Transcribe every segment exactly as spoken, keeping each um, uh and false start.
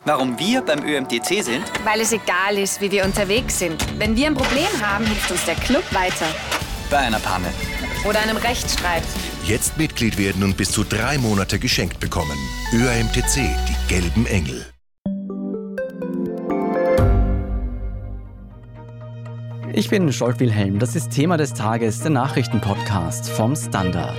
Warum wir beim Ö M T C sind? Weil es egal ist, wie wir unterwegs sind. Wenn wir ein Problem haben, hilft uns der Club weiter. Bei einer Panne. Oder einem Rechtsstreit. Jetzt Mitglied werden und bis zu drei Monate geschenkt bekommen. Ö M T C, die gelben Engel. Ich bin Scholt Wilhelm. Das ist Thema des Tages, der Nachrichtenpodcast vom Standard.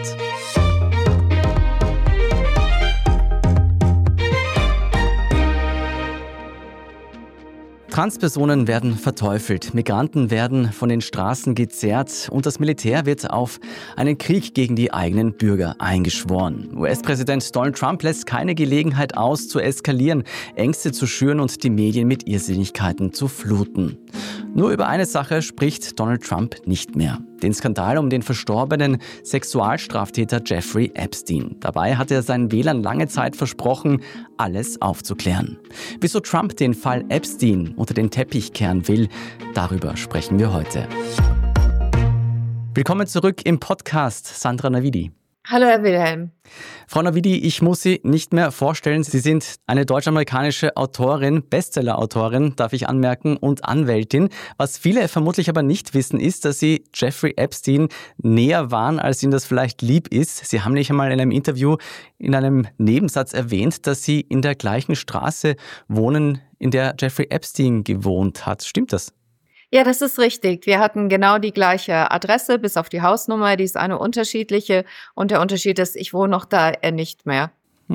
Transpersonen werden verteufelt, Migranten werden von den Straßen gezerrt und das Militär wird auf einen Krieg gegen die eigenen Bürger eingeschworen. U S-Präsident Donald Trump lässt keine Gelegenheit aus, zu eskalieren, Ängste zu schüren und die Medien mit Irrsinnigkeiten zu fluten. Nur über eine Sache spricht Donald Trump nicht mehr: den Skandal um den verstorbenen Sexualstraftäter Jeffrey Epstein. Dabei hat er seinen Wählern lange Zeit versprochen, alles aufzuklären. Wieso Trump den Fall Epstein unter den Teppich kehren will, darüber sprechen wir heute. Willkommen zurück im Podcast, Sandra Navidi. Hallo Herr Wilhelm. Frau Navidi, ich muss Sie nicht mehr vorstellen. Sie sind eine deutsch-amerikanische Autorin, Bestseller-Autorin, darf ich anmerken, und Anwältin. Was viele vermutlich aber nicht wissen, ist, dass Sie Jeffrey Epstein näher waren, als Ihnen das vielleicht lieb ist. Sie haben nicht einmal in einem Interview in einem Nebensatz erwähnt, dass Sie in der gleichen Straße wohnen, in der Jeffrey Epstein gewohnt hat. Stimmt das? Ja, das ist richtig. Wir hatten genau die gleiche Adresse, bis auf die Hausnummer. Die ist eine unterschiedliche. Und der Unterschied ist, ich wohne noch da, er nicht mehr.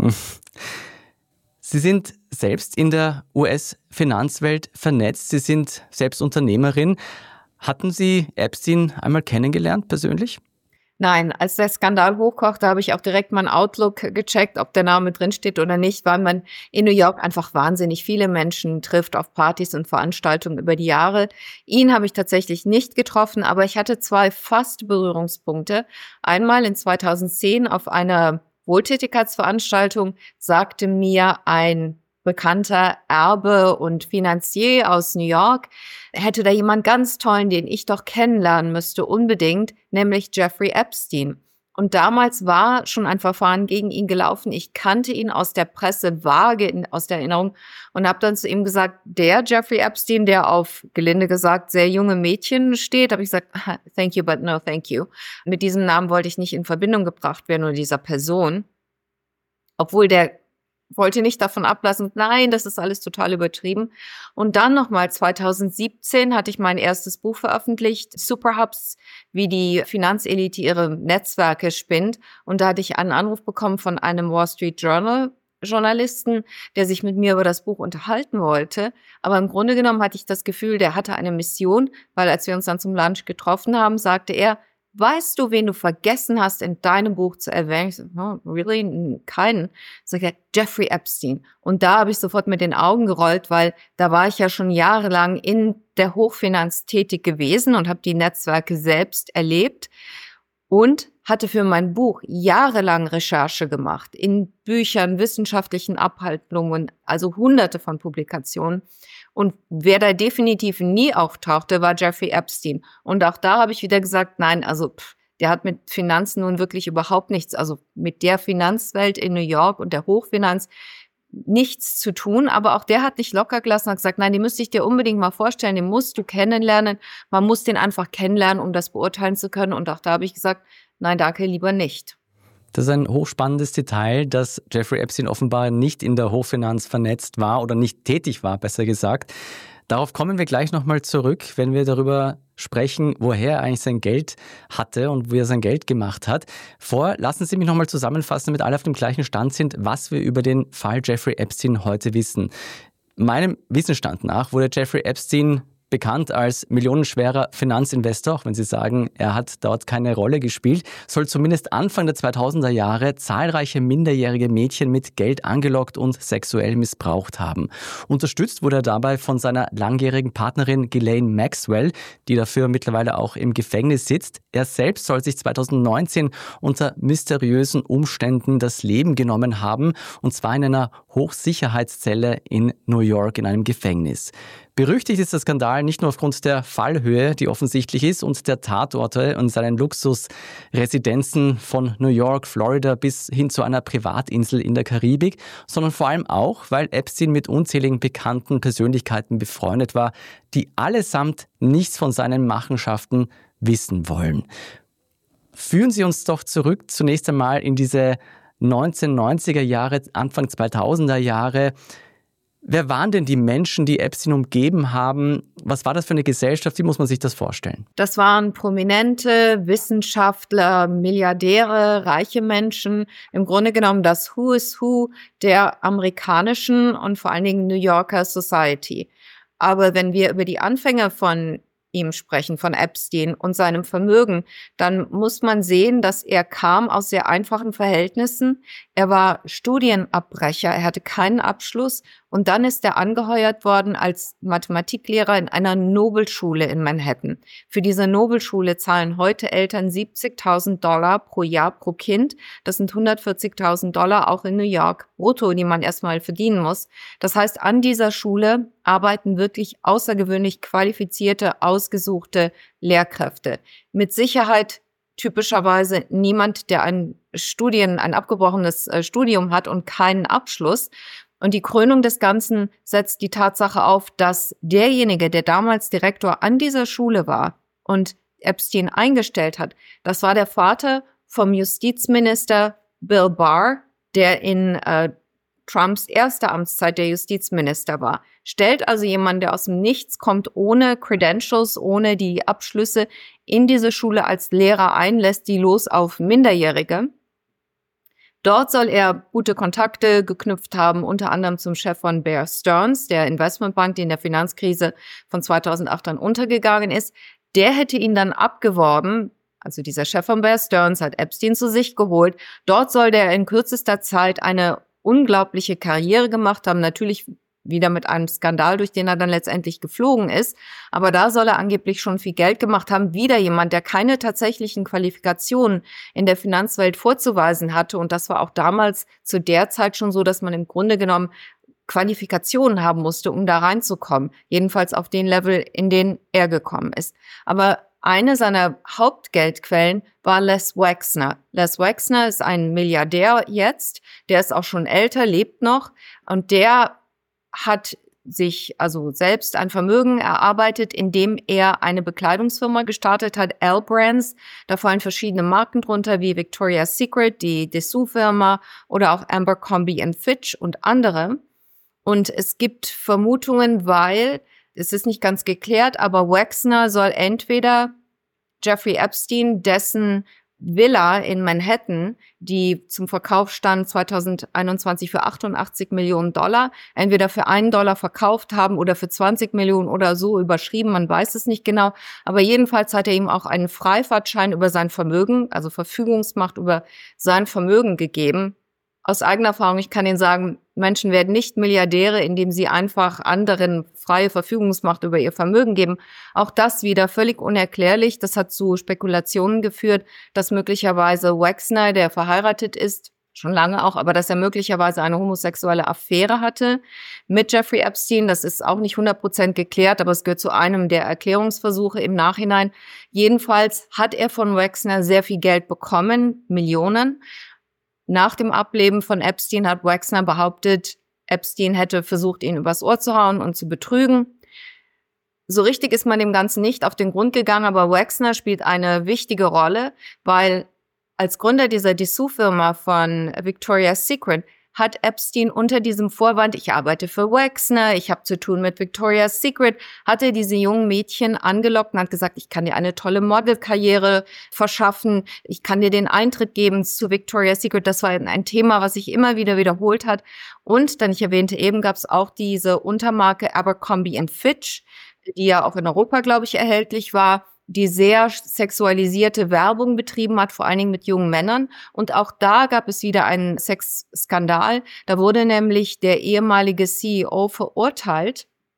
Sie sind selbst in der U S-Finanzwelt vernetzt. Sie sind selbst Unternehmerin. Hatten Sie Epstein einmal kennengelernt persönlich? Nein, als der Skandal hochkochte, habe ich auch direkt meinen Outlook gecheckt, ob der Name drinsteht oder nicht, weil man in New York einfach wahnsinnig viele Menschen trifft auf Partys und Veranstaltungen über die Jahre. Ihn habe ich tatsächlich nicht getroffen, aber ich hatte zwei fast Berührungspunkte. Einmal in zweitausendzehn auf einer Wohltätigkeitsveranstaltung sagte mir ein bekannter Erbe und Finanzier aus New York, hätte da jemand ganz tollen, den ich doch kennenlernen müsste, unbedingt, nämlich Jeffrey Epstein. Und damals war schon ein Verfahren gegen ihn gelaufen. Ich kannte ihn aus der Presse vage in, aus der Erinnerung und habe dann zu ihm gesagt, der Jeffrey Epstein, der auf, gelinde gesagt, sehr junge Mädchen steht, habe ich gesagt, thank you, but no thank you. Mit diesem Namen wollte ich nicht in Verbindung gebracht werden oder dieser Person, obwohl der wollte nicht davon ablassen, nein, das ist alles total übertrieben. Und dann nochmal zweitausendsiebzehn hatte ich mein erstes Buch veröffentlicht, Superhubs, wie die Finanzelite ihre Netzwerke spinnt. Und da hatte ich einen Anruf bekommen von einem Wall Street Journal Journalisten, der sich mit mir über das Buch unterhalten wollte. Aber im Grunde genommen hatte ich das Gefühl, der hatte eine Mission, weil als wir uns dann zum Lunch getroffen haben, sagte er, weißt du, wen du vergessen hast, in deinem Buch zu erwähnen? Ich so, oh, really? Keinen. Sagt er, Jeffrey Epstein. Und da habe ich sofort mit den Augen gerollt, weil da war ich ja schon jahrelang in der Hochfinanz tätig gewesen und habe die Netzwerke selbst erlebt und hatte für mein Buch jahrelang Recherche gemacht, in Büchern, wissenschaftlichen Abhandlungen, also hunderte von Publikationen. Und wer da definitiv nie auftauchte, war Jeffrey Epstein. Und auch da habe ich wieder gesagt, nein, also pff, der hat mit Finanzen nun wirklich überhaupt nichts, also mit der Finanzwelt in New York und der Hochfinanz nichts zu tun. Aber auch der hat nicht locker gelassen, hat gesagt, nein, den müsste ich dir unbedingt mal vorstellen, den musst du kennenlernen. Man muss den einfach kennenlernen, um das beurteilen zu können. Und auch da habe ich gesagt, nein, danke, lieber nicht. Das ist ein hochspannendes Detail, dass Jeffrey Epstein offenbar nicht in der Hochfinanz vernetzt war oder nicht tätig war, besser gesagt. Darauf kommen wir gleich nochmal zurück, wenn wir darüber sprechen, woher er eigentlich sein Geld hatte und wie er sein Geld gemacht hat. Vorher lassen Sie mich nochmal zusammenfassen, damit alle auf dem gleichen Stand sind, was wir über den Fall Jeffrey Epstein heute wissen. Meinem Wissensstand nach wurde Jeffrey Epstein bekannt als millionenschwerer Finanzinvestor, auch wenn Sie sagen, er hat dort keine Rolle gespielt, soll zumindest Anfang der zweitausender Jahre zahlreiche minderjährige Mädchen mit Geld angelockt und sexuell missbraucht haben. Unterstützt wurde er dabei von seiner langjährigen Partnerin Ghislaine Maxwell, die dafür mittlerweile auch im Gefängnis sitzt. Er selbst soll sich zweitausendneunzehn unter mysteriösen Umständen das Leben genommen haben, und zwar in einer Hochsicherheitszelle in New York in einem Gefängnis. Berüchtigt ist der Skandal nicht nur aufgrund der Fallhöhe, die offensichtlich ist, und der Tatorte und seinen Luxusresidenzen von New York, Florida bis hin zu einer Privatinsel in der Karibik, sondern vor allem auch, weil Epstein mit unzähligen bekannten Persönlichkeiten befreundet war, die allesamt nichts von seinen Machenschaften wissen wollen. Führen Sie uns doch zurück zunächst einmal in diese neunzehnhundertneunziger Jahre, Anfang zweitausender Jahre. Wer waren denn die Menschen, die Epstein umgeben haben? Was war das für eine Gesellschaft? Wie muss man sich das vorstellen? Das waren prominente Wissenschaftler, Milliardäre, reiche Menschen. Im Grunde genommen das Who is Who der amerikanischen und vor allen Dingen New Yorker Society. Aber wenn wir über die Anfänge von ihm sprechen, von Epstein und seinem Vermögen, dann muss man sehen, dass er kam aus sehr einfachen Verhältnissen. Er war Studienabbrecher, er hatte keinen Abschluss und dann ist er angeheuert worden als Mathematiklehrer in einer Nobelschule in Manhattan. Für diese Nobelschule zahlen heute Eltern siebzigtausend Dollar pro Jahr pro Kind. Das sind hundertvierzigtausend Dollar auch in New York brutto, die man erstmal verdienen muss. Das heißt, an dieser Schule arbeiten wirklich außergewöhnlich qualifizierte, ausgesuchte Lehrkräfte. Mit Sicherheit typischerweise niemand, der ein Studien, ein abgebrochenes Studium hat und keinen Abschluss. Und die Krönung des Ganzen setzt die Tatsache auf, dass derjenige, der damals Direktor an dieser Schule war und Epstein eingestellt hat, das war der Vater vom Justizminister Bill Barr, der in äh, Trumps erster Amtszeit der Justizminister war. Stellt also jemand, der aus dem Nichts kommt, ohne Credentials, ohne die Abschlüsse, in diese Schule als Lehrer ein, lässt die los auf Minderjährige. Dort soll er gute Kontakte geknüpft haben, unter anderem zum Chef von Bear Stearns, der Investmentbank, die in der Finanzkrise von zweitausendacht dann untergegangen ist. Der hätte ihn dann abgeworben, also dieser Chef von Bear Stearns hat Epstein zu sich geholt. Dort soll der in kürzester Zeit eine unglaubliche Karriere gemacht haben, natürlich wieder mit einem Skandal, durch den er dann letztendlich geflogen ist. Aber da soll er angeblich schon viel Geld gemacht haben. Wieder jemand, der keine tatsächlichen Qualifikationen in der Finanzwelt vorzuweisen hatte. Und das war auch damals zu der Zeit schon so, dass man im Grunde genommen Qualifikationen haben musste, um da reinzukommen. Jedenfalls auf den Level, in den er gekommen ist. Aber eine seiner Hauptgeldquellen war Les Wexner. Les Wexner ist ein Milliardär jetzt, der ist auch schon älter, lebt noch und der hat sich also selbst ein Vermögen erarbeitet, indem er eine Bekleidungsfirma gestartet hat, L Brands. Da fallen verschiedene Marken drunter, wie Victoria's Secret, die Dessous-Firma oder auch Abercrombie and Fitch und andere. Und es gibt Vermutungen, weil, es ist nicht ganz geklärt, aber Wexner soll entweder Jeffrey Epstein, dessen Villa in Manhattan, die zum Verkauf stand zweitausendeinundzwanzig für achtundachtzig Millionen Dollar, entweder für einen Dollar verkauft haben oder für zwanzig Millionen oder so überschrieben, man weiß es nicht genau. Aber jedenfalls hat er ihm auch einen Freifahrtschein über sein Vermögen, also Verfügungsmacht über sein Vermögen gegeben. Aus eigener Erfahrung, ich kann Ihnen sagen, Menschen werden nicht Milliardäre, indem sie einfach anderen freie Verfügungsmacht über ihr Vermögen geben. Auch das wieder völlig unerklärlich. Das hat zu Spekulationen geführt, dass möglicherweise Wexner, der verheiratet ist, schon lange auch, aber dass er möglicherweise eine homosexuelle Affäre hatte mit Jeffrey Epstein. Das ist auch nicht hundert Prozent geklärt, aber es gehört zu einem der Erklärungsversuche im Nachhinein. Jedenfalls hat er von Wexner sehr viel Geld bekommen, Millionen. Nach dem Ableben von Epstein hat Wexner behauptet, Epstein hätte versucht, ihn übers Ohr zu hauen und zu betrügen. So richtig ist man dem Ganzen nicht auf den Grund gegangen, aber Wexner spielt eine wichtige Rolle, weil als Gründer dieser Dessous-Firma von Victoria's Secret hat Epstein unter diesem Vorwand, ich arbeite für Wexner, ich habe zu tun mit Victoria's Secret, hat er diese jungen Mädchen angelockt und hat gesagt, ich kann dir eine tolle Modelkarriere verschaffen, ich kann dir den Eintritt geben zu Victoria's Secret. Das war ein Thema, was sich immer wieder wiederholt hat. Und dann, ich erwähnte eben, gab es auch diese Untermarke Abercrombie and Fitch, die ja auch in Europa, glaube ich, erhältlich war, die sehr sexualisierte Werbung betrieben hat, vor allen Dingen mit jungen Männern. Und auch da gab es wieder einen Sexskandal. Da wurde nämlich der ehemalige C E O verurteilt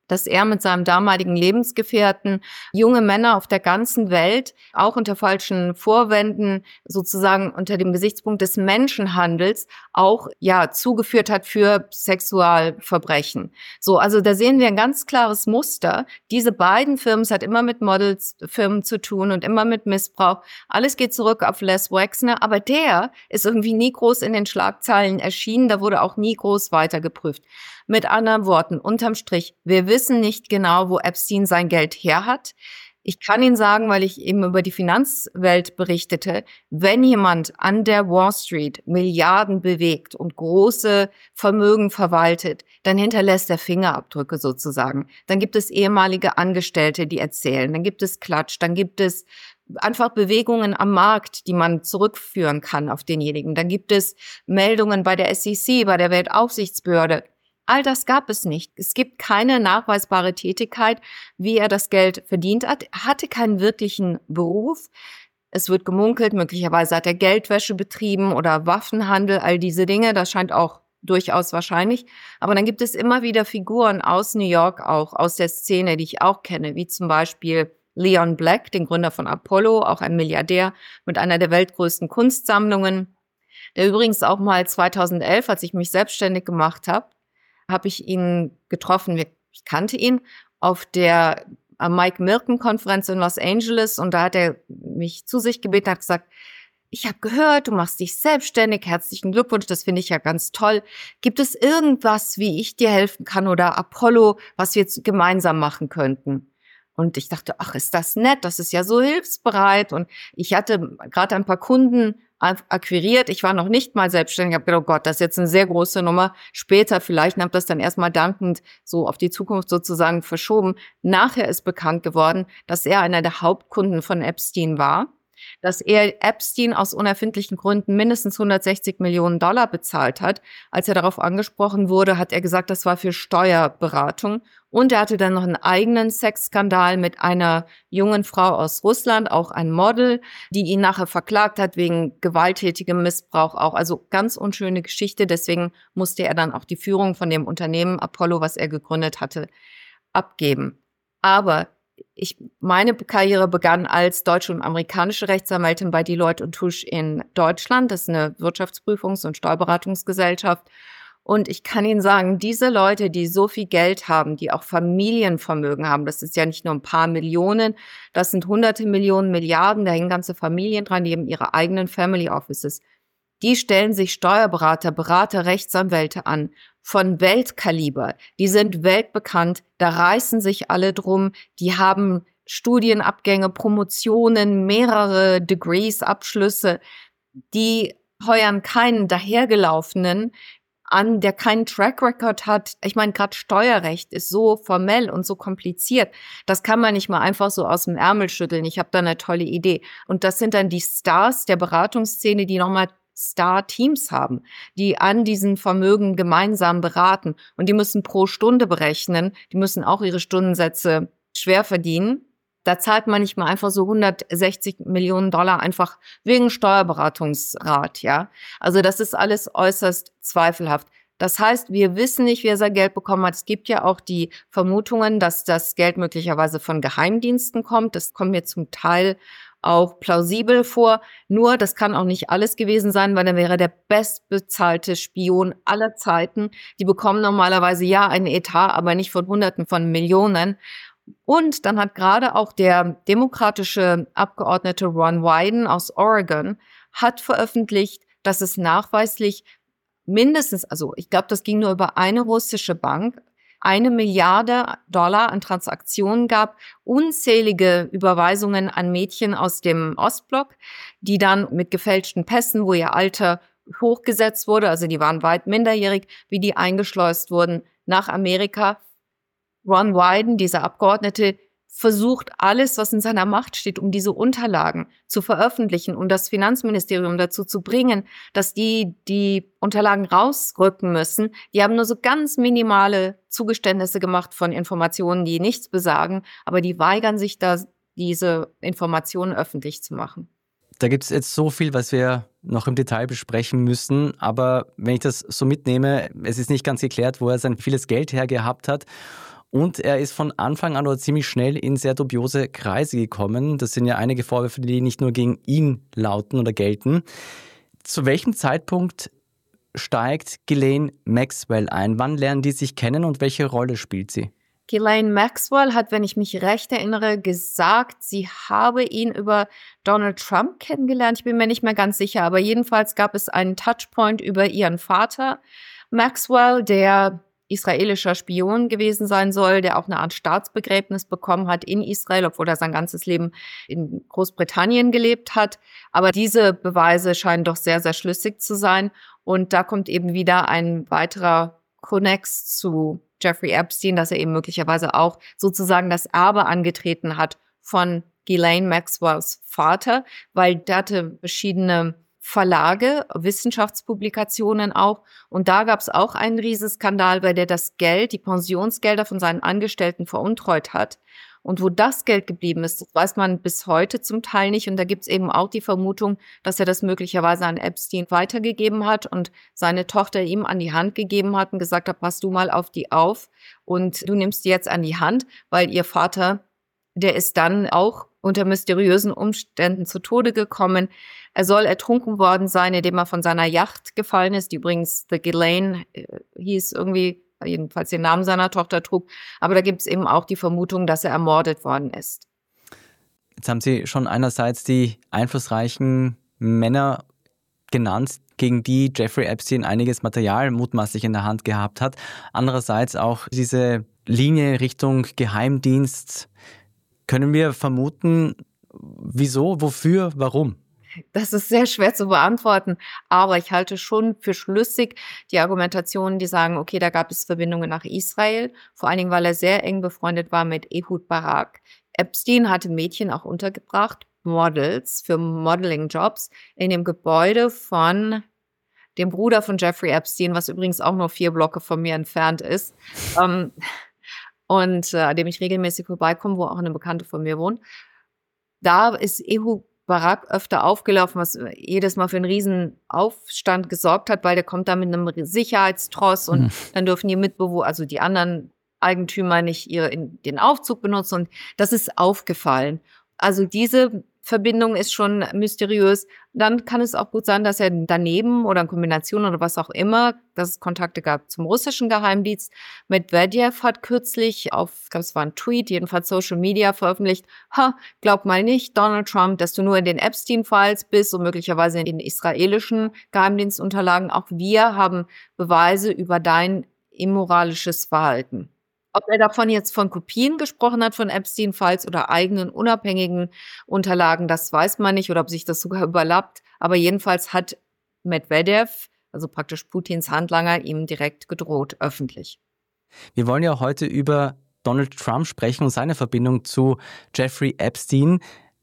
dass er mit seinem damaligen Lebensgefährten junge Männer auf der ganzen Welt, auch unter falschen Vorwänden, sozusagen unter dem Gesichtspunkt des Menschenhandels, auch ja zugeführt hat für Sexualverbrechen. So, also da sehen wir ein ganz klares Muster. Diese beiden Firmen, es hat immer mit Modelsfirmen zu tun und immer mit Missbrauch. Alles geht zurück auf Les Wexner, aber der ist irgendwie nie groß in den Schlagzeilen erschienen, da wurde auch nie groß weiter geprüft. Mit anderen Worten, unterm Strich, wir wissen nicht genau, wo Epstein sein Geld her hat. Ich kann Ihnen sagen, weil ich eben über die Finanzwelt berichtete, wenn jemand an der Wall Street Milliarden bewegt und große Vermögen verwaltet, dann hinterlässt er Fingerabdrücke sozusagen. Dann gibt es ehemalige Angestellte, die erzählen. Dann gibt es Klatsch. Dann gibt es einfach Bewegungen am Markt, die man zurückführen kann auf denjenigen. Dann gibt es Meldungen bei der S E C, bei der Weltaufsichtsbehörde. All das gab es nicht. Es gibt keine nachweisbare Tätigkeit, wie er das Geld verdient hat. Er hatte keinen wirklichen Beruf. Es wird gemunkelt, möglicherweise hat er Geldwäsche betrieben oder Waffenhandel, all diese Dinge. Das scheint auch durchaus wahrscheinlich. Aber dann gibt es immer wieder Figuren aus New York, auch aus der Szene, die ich auch kenne, wie zum Beispiel Leon Black, den Gründer von Apollo, auch ein Milliardär mit einer der weltgrößten Kunstsammlungen, der übrigens auch mal zweitausendelf, als ich mich selbstständig gemacht habe, habe ich ihn getroffen, ich kannte ihn, auf der Mike Milken-Konferenz in Los Angeles und da hat er mich zu sich gebeten, hat gesagt, ich habe gehört, du machst dich selbstständig, herzlichen Glückwunsch, das finde ich ja ganz toll. Gibt es irgendwas, wie ich dir helfen kann oder Apollo, was wir jetzt gemeinsam machen könnten? Und ich dachte, ach, ist das nett, das ist ja so hilfsbereit. Und ich hatte gerade ein paar Kunden akquiriert. Ich war noch nicht mal selbstständig. Ich habe gedacht, oh Gott, das ist jetzt eine sehr große Nummer. Später vielleicht, und habe das dann erstmal dankend so auf die Zukunft sozusagen verschoben. Nachher ist bekannt geworden, dass er einer der Hauptkunden von Epstein war, dass er Epstein aus unerfindlichen Gründen mindestens hundertsechzig Millionen Dollar bezahlt hat. Als er darauf angesprochen wurde, hat er gesagt, das war für Steuerberatung. Und er hatte dann noch einen eigenen Sexskandal mit einer jungen Frau aus Russland, auch ein Model, die ihn nachher verklagt hat wegen gewalttätigem Missbrauch auch. Also ganz unschöne Geschichte. Deswegen musste er dann auch die Führung von dem Unternehmen Apollo, was er gegründet hatte, abgeben. Aber ich, meine Karriere begann als deutsche und amerikanische Rechtsanwältin bei Deloitte und Touche in Deutschland. Das ist eine Wirtschaftsprüfungs- und Steuerberatungsgesellschaft. Und ich kann Ihnen sagen, diese Leute, die so viel Geld haben, die auch Familienvermögen haben, das ist ja nicht nur ein paar Millionen, das sind hunderte Millionen, Milliarden, da hängen ganze Familien dran, die haben ihre eigenen Family Offices. Die stellen sich Steuerberater, Berater, Rechtsanwälte an, von Weltkaliber. Die sind weltbekannt, da reißen sich alle drum, die haben Studienabgänge, Promotionen, mehrere Degrees, Abschlüsse. Die heuern keinen dahergelaufenen an, der keinen Track Record hat. Ich meine, gerade Steuerrecht ist so formell und so kompliziert. Das kann man nicht mal einfach so aus dem Ärmel schütteln. Ich habe da eine tolle Idee. Und das sind dann die Stars der Beratungsszene, die nochmal Star-Teams haben, die an diesen Vermögen gemeinsam beraten. Und die müssen pro Stunde berechnen. Die müssen auch ihre Stundensätze schwer verdienen. Da zahlt man nicht mal einfach so hundertsechzig Millionen Dollar einfach wegen Steuerberatungsrat, ja. Also das ist alles äußerst zweifelhaft. Das heißt, wir wissen nicht, wer sein Geld bekommen hat. Es gibt ja auch die Vermutungen, dass das Geld möglicherweise von Geheimdiensten kommt. Das kommt mir zum Teil auch plausibel vor. Nur, das kann auch nicht alles gewesen sein, weil dann wäre der bestbezahlte Spion aller Zeiten. Die bekommen normalerweise ja einen Etat, aber nicht von Hunderten von Millionen. Und dann hat gerade auch der demokratische Abgeordnete Ron Wyden aus Oregon hat veröffentlicht, dass es nachweislich mindestens, also ich glaube, das ging nur über eine russische Bank, eine Milliarde Dollar an Transaktionen gab, unzählige Überweisungen an Mädchen aus dem Ostblock, die dann mit gefälschten Pässen, wo ihr Alter hochgesetzt wurde, also die waren weit minderjährig, wie die eingeschleust wurden nach Amerika. Ron Wyden, dieser Abgeordnete, versucht alles, was in seiner Macht steht, um diese Unterlagen zu veröffentlichen und das Finanzministerium dazu zu bringen, dass die die Unterlagen rausrücken müssen. Die haben nur so ganz minimale Zugeständnisse gemacht von Informationen, die nichts besagen, aber die weigern sich da, diese Informationen öffentlich zu machen. Da gibt es jetzt so viel, was wir noch im Detail besprechen müssen. Aber wenn ich das so mitnehme, es ist nicht ganz geklärt, wo er sein vieles Geld hergehabt hat. Und er ist von Anfang an oder ziemlich schnell in sehr dubiose Kreise gekommen. Das sind ja einige Vorwürfe, die nicht nur gegen ihn lauten oder gelten. Zu welchem Zeitpunkt steigt Ghislaine Maxwell ein? Wann lernen die sich kennen und welche Rolle spielt sie? Ghislaine Maxwell hat, wenn ich mich recht erinnere, gesagt, sie habe ihn über Donald Trump kennengelernt. Ich bin mir nicht mehr ganz sicher, aber jedenfalls gab es einen Touchpoint über ihren Vater Maxwell, der israelischer Spion gewesen sein soll, der auch eine Art Staatsbegräbnis bekommen hat in Israel, obwohl er sein ganzes Leben in Großbritannien gelebt hat. Aber diese Beweise scheinen doch sehr, sehr schlüssig zu sein. Und da kommt eben wieder ein weiterer Konnex zu Jeffrey Epstein, dass er eben möglicherweise auch sozusagen das Erbe angetreten hat von Ghislaine Maxwells Vater, weil der hatte verschiedene Verlage, Wissenschaftspublikationen auch. Und da gab es auch einen Riesenskandal, weil der das Geld, die Pensionsgelder von seinen Angestellten veruntreut hat. Und wo das Geld geblieben ist, das weiß man bis heute zum Teil nicht. Und da gibt es eben auch die Vermutung, dass er das möglicherweise an Epstein weitergegeben hat und seine Tochter ihm an die Hand gegeben hat und gesagt hat, pass du mal auf die auf und du nimmst die jetzt an die Hand, weil ihr Vater, der ist dann auch unter mysteriösen Umständen zu Tode gekommen. Er soll ertrunken worden sein, indem er von seiner Yacht gefallen ist, die übrigens The Ghislaine äh, hieß irgendwie, jedenfalls den Namen seiner Tochter trug. Aber da gibt es eben auch die Vermutung, dass er ermordet worden ist. Jetzt haben Sie schon einerseits die einflussreichen Männer genannt, gegen die Jeffrey Epstein einiges Material mutmaßlich in der Hand gehabt hat. Andererseits auch diese Linie Richtung Geheimdienst. Können wir vermuten, wieso, wofür, warum? Das ist sehr schwer zu beantworten, aber ich halte schon für schlüssig die Argumentationen, die sagen, okay, da gab es Verbindungen nach Israel, vor allen Dingen, weil er sehr eng befreundet war mit Ehud Barak. Epstein hatte Mädchen auch untergebracht, Models für Modeling-Jobs in dem Gebäude von dem Bruder von Jeffrey Epstein, was übrigens auch nur vier Blocke von mir entfernt ist. ähm, und äh, an dem ich regelmäßig vorbeikomme, wo auch eine Bekannte von mir wohnt. Da ist Ehud Barak öfter aufgelaufen, was jedes Mal für einen riesen Aufstand gesorgt hat, weil der kommt da mit einem Sicherheitstross und mhm. dann dürfen die Mitbewohner, also die anderen Eigentümer nicht ihre, in den Aufzug benutzen und das ist aufgefallen. Also diese Verbindung ist schon mysteriös. Dann kann es auch gut sein, dass er daneben oder in Kombination oder was auch immer, dass es Kontakte gab zum russischen Geheimdienst. Medvedev hat kürzlich auf, ich glaube, es war ein Tweet, jedenfalls Social Media veröffentlicht, ha, glaub mal nicht, Donald Trump, dass du nur in den Epstein-Files bist und möglicherweise in den israelischen Geheimdienstunterlagen. Auch wir haben Beweise über dein immoralisches Verhalten. Ob er davon jetzt von Kopien gesprochen hat, von Epstein-Files oder eigenen unabhängigen Unterlagen, das weiß man nicht oder ob sich das sogar überlappt. Aber jedenfalls hat Medvedev, also praktisch Putins Handlanger, ihm direkt gedroht, öffentlich. Wir wollen ja heute über Donald Trump sprechen und seine Verbindung zu Jeffrey Epstein.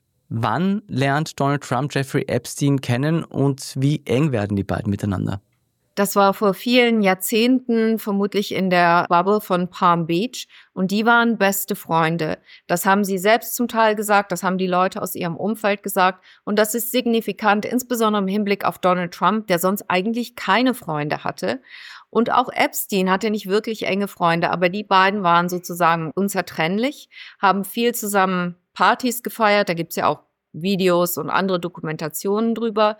Wann lernt Donald Trump Jeffrey Epstein kennen und wie eng werden die beiden miteinander? Das war vor vielen Jahrzehnten, vermutlich in der Bubble von Palm Beach. Und die waren beste Freunde. Das haben sie selbst zum Teil gesagt, das haben die Leute aus ihrem Umfeld gesagt. Und das ist signifikant, insbesondere im Hinblick auf Donald Trump, der sonst eigentlich keine Freunde hatte. Und auch Epstein hatte nicht wirklich enge Freunde, aber die beiden waren sozusagen unzertrennlich, haben viel zusammen Partys gefeiert. Da gibt's ja auch Videos und andere Dokumentationen drüber.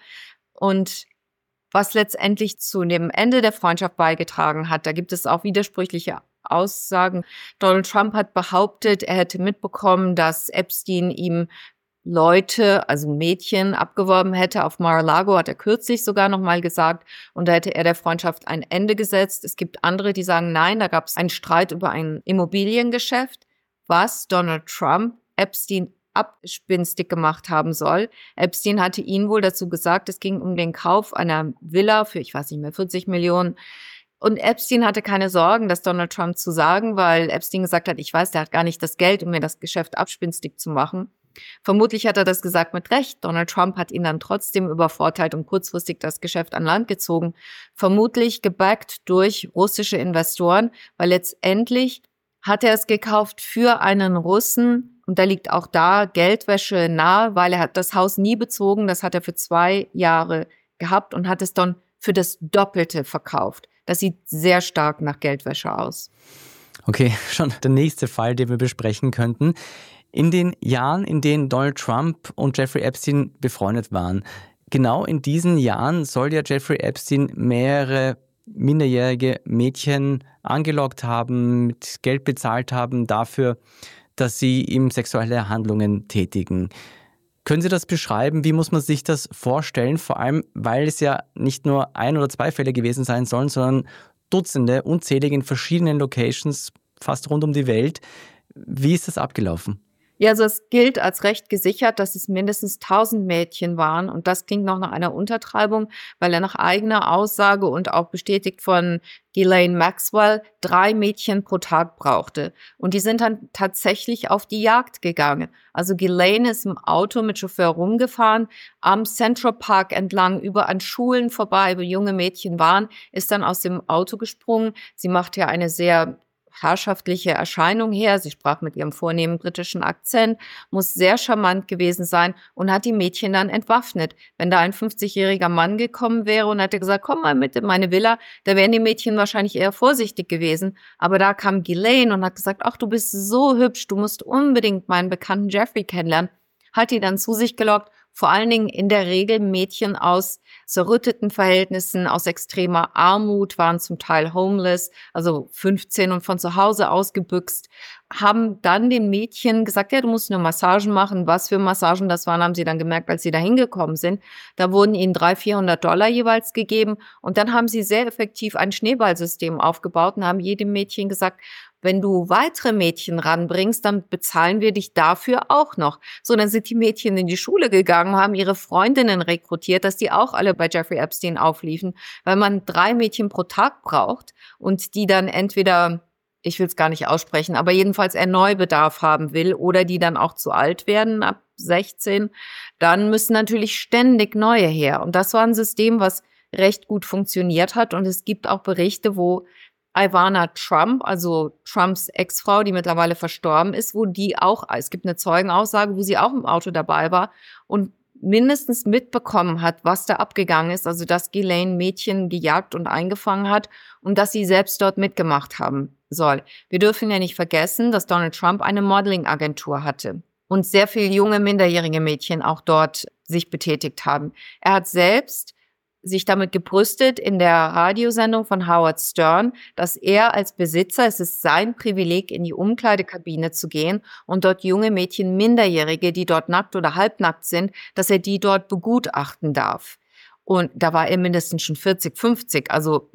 Und was letztendlich zu dem Ende der Freundschaft beigetragen hat. Da gibt es auch widersprüchliche Aussagen. Donald Trump hat behauptet, er hätte mitbekommen, dass Epstein ihm Leute, also Mädchen, abgeworben hätte. Auf Mar-a-Lago hat er kürzlich sogar noch mal gesagt. Und da hätte er der Freundschaft ein Ende gesetzt. Es gibt andere, die sagen, nein, da gab es einen Streit über ein Immobiliengeschäft, was Donald Trump Epstein abspinstig gemacht haben soll. Epstein hatte ihn wohl dazu gesagt, es ging um den Kauf einer Villa für, ich weiß nicht mehr, vierzig Millionen. Und Epstein hatte keine Sorgen, das Donald Trump zu sagen, weil Epstein gesagt hat, ich weiß, der hat gar nicht das Geld, um mir das Geschäft abspinstig zu machen. Vermutlich hat er das gesagt mit Recht. Donald Trump hat ihn dann trotzdem übervorteilt und kurzfristig das Geschäft an Land gezogen. Vermutlich gebackt durch russische Investoren, weil letztendlich hat er es gekauft für einen Russen. Und da liegt auch da Geldwäsche nahe, weil er hat das Haus nie bezogen. Das hat er für zwei Jahre gehabt und hat es dann für das Doppelte verkauft. Das sieht sehr stark nach Geldwäsche aus. Okay, schon der nächste Fall, den wir besprechen könnten. In den Jahren, in denen Donald Trump und Jeffrey Epstein befreundet waren, genau in diesen Jahren soll ja Jeffrey Epstein mehrere minderjährige Mädchen angelockt haben, mit Geld bezahlt haben dafür, dass sie ihm sexuelle Handlungen tätigen. Können Sie das beschreiben? Wie muss man sich das vorstellen? Vor allem, weil es ja nicht nur ein oder zwei Fälle gewesen sein sollen, sondern Dutzende, unzählige in verschiedenen Locations, fast rund um die Welt. Wie ist das abgelaufen? Ja, also es gilt als recht gesichert, dass es mindestens tausend Mädchen waren. Und das klingt noch nach einer Untertreibung, weil er nach eigener Aussage und auch bestätigt von Ghislaine Maxwell drei Mädchen pro Tag brauchte. Und die sind dann tatsächlich auf die Jagd gegangen. Also Ghislaine ist im Auto mit Chauffeur rumgefahren, am Central Park entlang, über an Schulen vorbei, wo junge Mädchen waren, ist dann aus dem Auto gesprungen. Sie macht ja eine sehr herrschaftliche Erscheinung her. Sie sprach mit ihrem vornehmen britischen Akzent, muss sehr charmant gewesen sein und hat die Mädchen dann entwaffnet. Wenn da ein fünfzigjähriger Mann gekommen wäre und hätte gesagt, komm mal mit in meine Villa, da wären die Mädchen wahrscheinlich eher vorsichtig gewesen. Aber da kam Ghislaine und hat gesagt, ach, du bist so hübsch, du musst unbedingt meinen Bekannten Jeffrey kennenlernen. Hat die dann zu sich gelockt. Vor allen Dingen in der Regel Mädchen aus zerrütteten Verhältnissen, aus extremer Armut, waren zum Teil homeless, also fünfzehn und von zu Hause ausgebüxt, haben dann den Mädchen gesagt, ja, du musst nur Massagen machen. Was für Massagen das waren, haben sie dann gemerkt, als sie da hingekommen sind. Da wurden ihnen dreihundert, vierhundert Dollar jeweils gegeben und dann haben sie sehr effektiv ein Schneeballsystem aufgebaut und haben jedem Mädchen gesagt, wenn du weitere Mädchen ranbringst, dann bezahlen wir dich dafür auch noch. So, dann sind die Mädchen in die Schule gegangen, haben ihre Freundinnen rekrutiert, dass die auch alle bei Jeffrey Epstein aufliefen, weil man drei Mädchen pro Tag braucht und die dann entweder, ich will es gar nicht aussprechen, aber jedenfalls Erneubedarf haben will oder die dann auch zu alt werden, ab sechzehn, dann müssen natürlich ständig neue her. Und das war ein System, was recht gut funktioniert hat. Und es gibt auch Berichte, wo Ivana Trump, also Trumps Ex-Frau, die mittlerweile verstorben ist, wo die auch, es gibt eine Zeugenaussage, wo sie auch im Auto dabei war und mindestens mitbekommen hat, was da abgegangen ist, also dass Ghislaine Mädchen gejagt und eingefangen hat und dass sie selbst dort mitgemacht haben soll. Wir dürfen ja nicht vergessen, dass Donald Trump eine Modeling-Agentur hatte und sehr viele junge, minderjährige Mädchen auch dort sich betätigt haben. Er hat selbst sich damit gebrüstet in der Radiosendung von Howard Stern, dass er als Besitzer, es ist sein Privileg, in die Umkleidekabine zu gehen und dort junge Mädchen, Minderjährige, die dort nackt oder halbnackt sind, dass er die dort begutachten darf. Und da war er mindestens schon vierzig, fünfzig, also,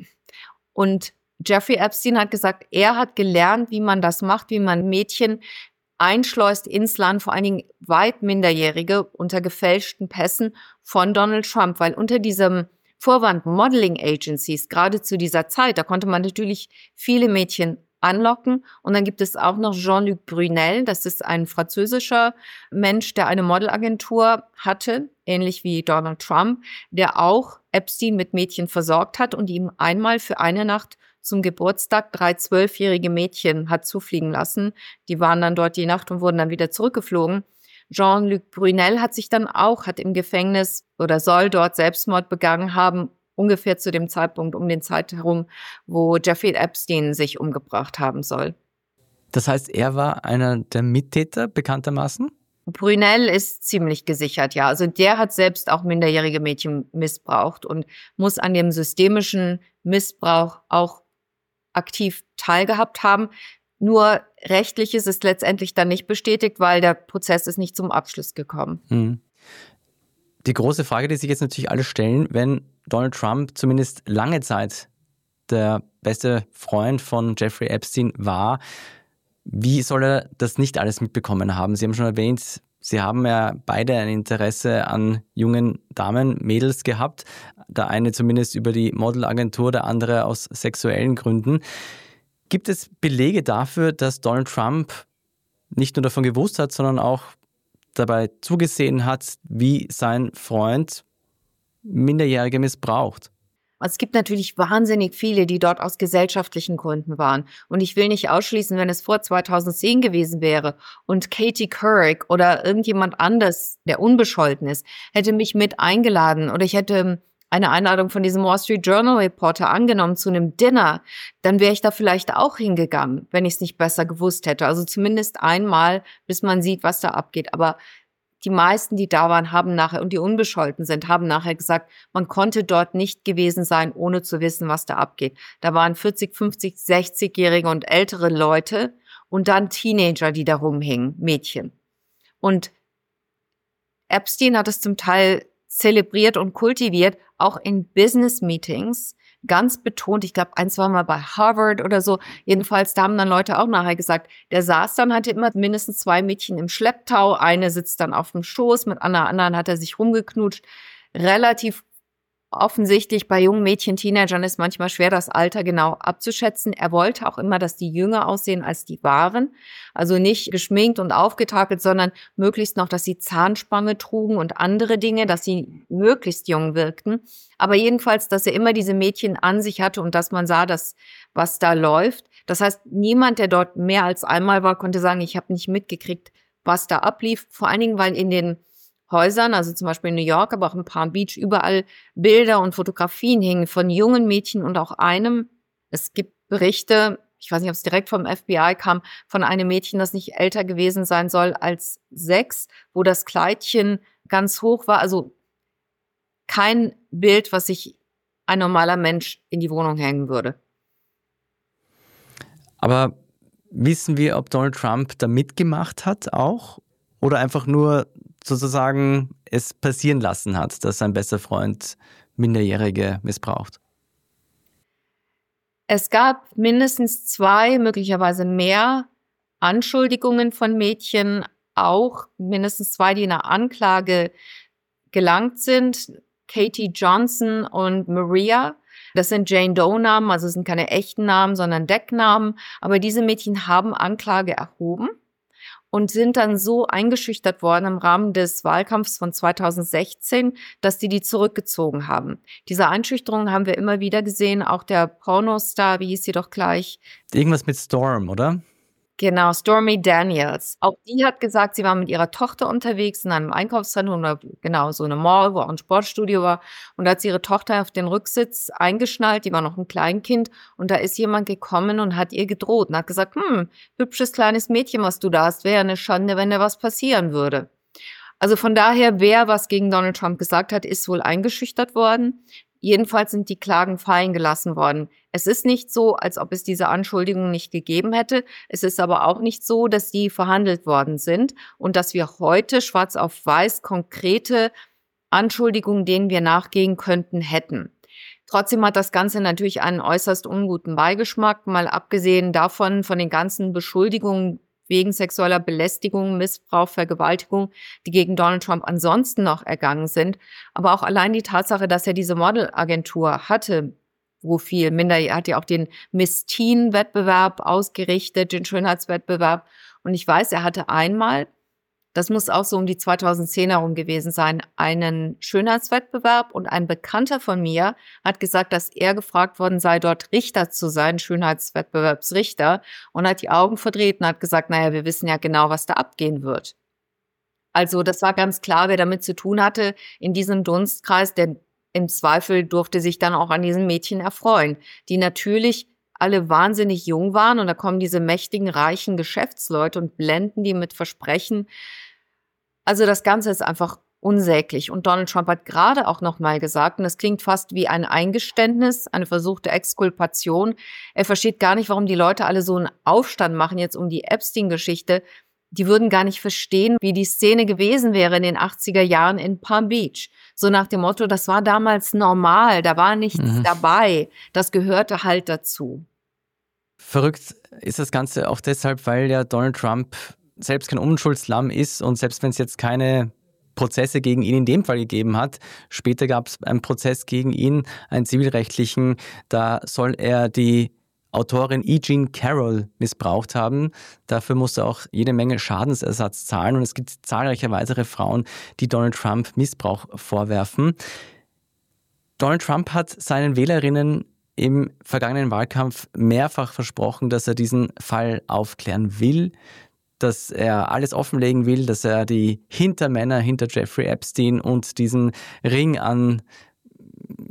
und Jeffrey Epstein hat gesagt, er hat gelernt, wie man das macht, wie man Mädchen einschleust ins Land, vor allen Dingen weit Minderjährige unter gefälschten Pässen von Donald Trump, weil unter diesem Vorwand Modeling Agencies, gerade zu dieser Zeit, da konnte man natürlich viele Mädchen anlocken. Und dann gibt es auch noch Jean-Luc Brunel, das ist ein französischer Mensch, der eine Modelagentur hatte, ähnlich wie Donald Trump, der auch Epstein mit Mädchen versorgt hat und ihm einmal für eine Nacht zum Geburtstag drei zwölfjährige Mädchen hat zufliegen lassen. Die waren dann dort die Nacht und wurden dann wieder zurückgeflogen. Jean-Luc Brunel hat sich dann auch, hat im Gefängnis oder soll dort Selbstmord begangen haben, ungefähr zu dem Zeitpunkt, um den Zeit herum, wo Jeffrey Epstein sich umgebracht haben soll. Das heißt, er war einer der Mittäter, bekanntermaßen? Brunel ist ziemlich gesichert, ja. Also der hat selbst auch minderjährige Mädchen missbraucht und muss an dem systemischen Missbrauch auch aktiv teilgehabt haben. Nur rechtlich ist es letztendlich dann nicht bestätigt, weil der Prozess ist nicht zum Abschluss gekommen. Hm. Die große Frage, die sich jetzt natürlich alle stellen, wenn Donald Trump zumindest lange Zeit der beste Freund von Jeffrey Epstein war, wie soll er das nicht alles mitbekommen haben? Sie haben schon erwähnt, Sie haben ja beide ein Interesse an jungen Damen, Mädels gehabt. Der eine zumindest über die Modelagentur, der andere aus sexuellen Gründen. Gibt es Belege dafür, dass Donald Trump nicht nur davon gewusst hat, sondern auch dabei zugesehen hat, wie sein Freund Minderjährige missbraucht? Es gibt natürlich wahnsinnig viele, die dort aus gesellschaftlichen Gründen waren. Und ich will nicht ausschließen, wenn es vor zweitausendzehn gewesen wäre und Katie Couric oder irgendjemand anders, der unbescholten ist, hätte mich mit eingeladen oder ich hätte eine Einladung von diesem Wall Street Journal Reporter angenommen zu einem Dinner, dann wäre ich da vielleicht auch hingegangen, wenn ich es nicht besser gewusst hätte. Also zumindest einmal, bis man sieht, was da abgeht. Aber die meisten, die da waren, haben nachher, und die unbescholten sind, haben nachher gesagt, man konnte dort nicht gewesen sein, ohne zu wissen, was da abgeht. Da waren vierzig, fünfzig, sechzigjährige und ältere Leute und dann Teenager, die da rumhingen, Mädchen. Und Epstein hat es zum Teil zelebriert und kultiviert, auch in Business-Meetings, ganz betont. Ich glaube, eins war mal bei Harvard oder so. Jedenfalls, da haben dann Leute auch nachher gesagt, der saß dann, hatte immer mindestens zwei Mädchen im Schlepptau. Eine sitzt dann auf dem Schoß, mit einer anderen hat er sich rumgeknutscht. Relativ offensichtlich bei jungen Mädchen, Teenagern ist manchmal schwer, das Alter genau abzuschätzen. Er wollte auch immer, dass die jünger aussehen, als die waren. Also nicht geschminkt und aufgetakelt, sondern möglichst noch, dass sie Zahnspange trugen und andere Dinge, dass sie möglichst jung wirkten. Aber jedenfalls, dass er immer diese Mädchen an sich hatte und dass man sah, dass was da läuft. Das heißt, niemand, der dort mehr als einmal war, konnte sagen, ich habe nicht mitgekriegt, was da ablief. Vor allen Dingen, weil in den Häusern, also zum Beispiel in New York, aber auch in Palm Beach, überall Bilder und Fotografien hingen von jungen Mädchen und auch einem. Es gibt Berichte, ich weiß nicht, ob es direkt vom F B I kam, von einem Mädchen, das nicht älter gewesen sein soll als sechs, wo das Kleidchen ganz hoch war. Also kein Bild, was sich ein normaler Mensch in die Wohnung hängen würde. Aber wissen wir, ob Donald Trump da mitgemacht hat auch? Oder einfach nur sozusagen es passieren lassen hat, dass sein bester Freund Minderjährige missbraucht? Es gab mindestens zwei, möglicherweise mehr Anschuldigungen von Mädchen, auch mindestens zwei, die in der Anklage gelangt sind. Katie Johnson und Maria. Das sind Jane Doe-Namen, also es sind keine echten Namen, sondern Decknamen. Aber diese Mädchen haben Anklage erhoben und sind dann so eingeschüchtert worden im Rahmen des Wahlkampfs von zweitausendsechzehn, dass die die zurückgezogen haben. Diese Einschüchterung haben wir immer wieder gesehen, auch der Pornostar, wie hieß sie doch gleich? Irgendwas mit Storm, oder? Genau, Stormy Daniels. Auch die hat gesagt, sie war mit ihrer Tochter unterwegs in einem Einkaufszentrum oder genau so eine Mall, wo auch ein Sportstudio war. Und da hat sie ihre Tochter auf den Rücksitz eingeschnallt, die war noch ein Kleinkind. Und da ist jemand gekommen und hat ihr gedroht und hat gesagt, hm, hübsches kleines Mädchen, was du da hast, wäre ja eine Schande, wenn da was passieren würde. Also von daher, wer was gegen Donald Trump gesagt hat, ist wohl eingeschüchtert worden. Jedenfalls sind die Klagen fallen gelassen worden. Es ist nicht so, als ob es diese Anschuldigungen nicht gegeben hätte. Es ist aber auch nicht so, dass die verhandelt worden sind und dass wir heute schwarz auf weiß konkrete Anschuldigungen, denen wir nachgehen könnten, hätten. Trotzdem hat das Ganze natürlich einen äußerst unguten Beigeschmack, mal abgesehen davon, von den ganzen Beschuldigungen wegen sexueller Belästigung, Missbrauch, Vergewaltigung, die gegen Donald Trump ansonsten noch ergangen sind. Aber auch allein die Tatsache, dass er diese Modelagentur hatte, wo viel minder, er hat ja auch den Miss Teen-Wettbewerb ausgerichtet, den Schönheitswettbewerb. Und ich weiß, er hatte einmal, das muss auch so um die zweitausendzehn herum gewesen sein, einen Schönheitswettbewerb und ein Bekannter von mir hat gesagt, dass er gefragt worden sei, dort Richter zu sein, Schönheitswettbewerbsrichter, und hat die Augen verdreht und hat gesagt, naja, wir wissen ja genau, was da abgehen wird. Also das war ganz klar, wer damit zu tun hatte in diesem Dunstkreis, der im Zweifel durfte sich dann auch an diesen Mädchen erfreuen, die natürlich alle wahnsinnig jung waren und da kommen diese mächtigen, reichen Geschäftsleute und blenden die mit Versprechen. Also das Ganze ist einfach unsäglich. Und Donald Trump hat gerade auch noch mal gesagt, und das klingt fast wie ein Eingeständnis, eine versuchte Exkulpation. Er versteht gar nicht, warum die Leute alle so einen Aufstand machen jetzt um die Epstein-Geschichte. Die würden gar nicht verstehen, wie die Szene gewesen wäre in den achtziger Jahren in Palm Beach. So nach dem Motto, das war damals normal, da war nichts mhm. dabei. Das gehörte halt dazu. Verrückt ist das Ganze auch deshalb, weil ja Donald Trump selbst kein Unschuldslamm ist und selbst wenn es jetzt keine Prozesse gegen ihn in dem Fall gegeben hat, später gab es einen Prozess gegen ihn, einen zivilrechtlichen, da soll er die Autorin E. Jean Carroll missbraucht haben. Dafür musste auch jede Menge Schadensersatz zahlen und es gibt zahlreiche weitere Frauen, die Donald Trump Missbrauch vorwerfen. Donald Trump hat seinen Wählerinnen im vergangenen Wahlkampf mehrfach versprochen, dass er diesen Fall aufklären will, dass er alles offenlegen will, dass er die Hintermänner hinter Jeffrey Epstein und diesen Ring an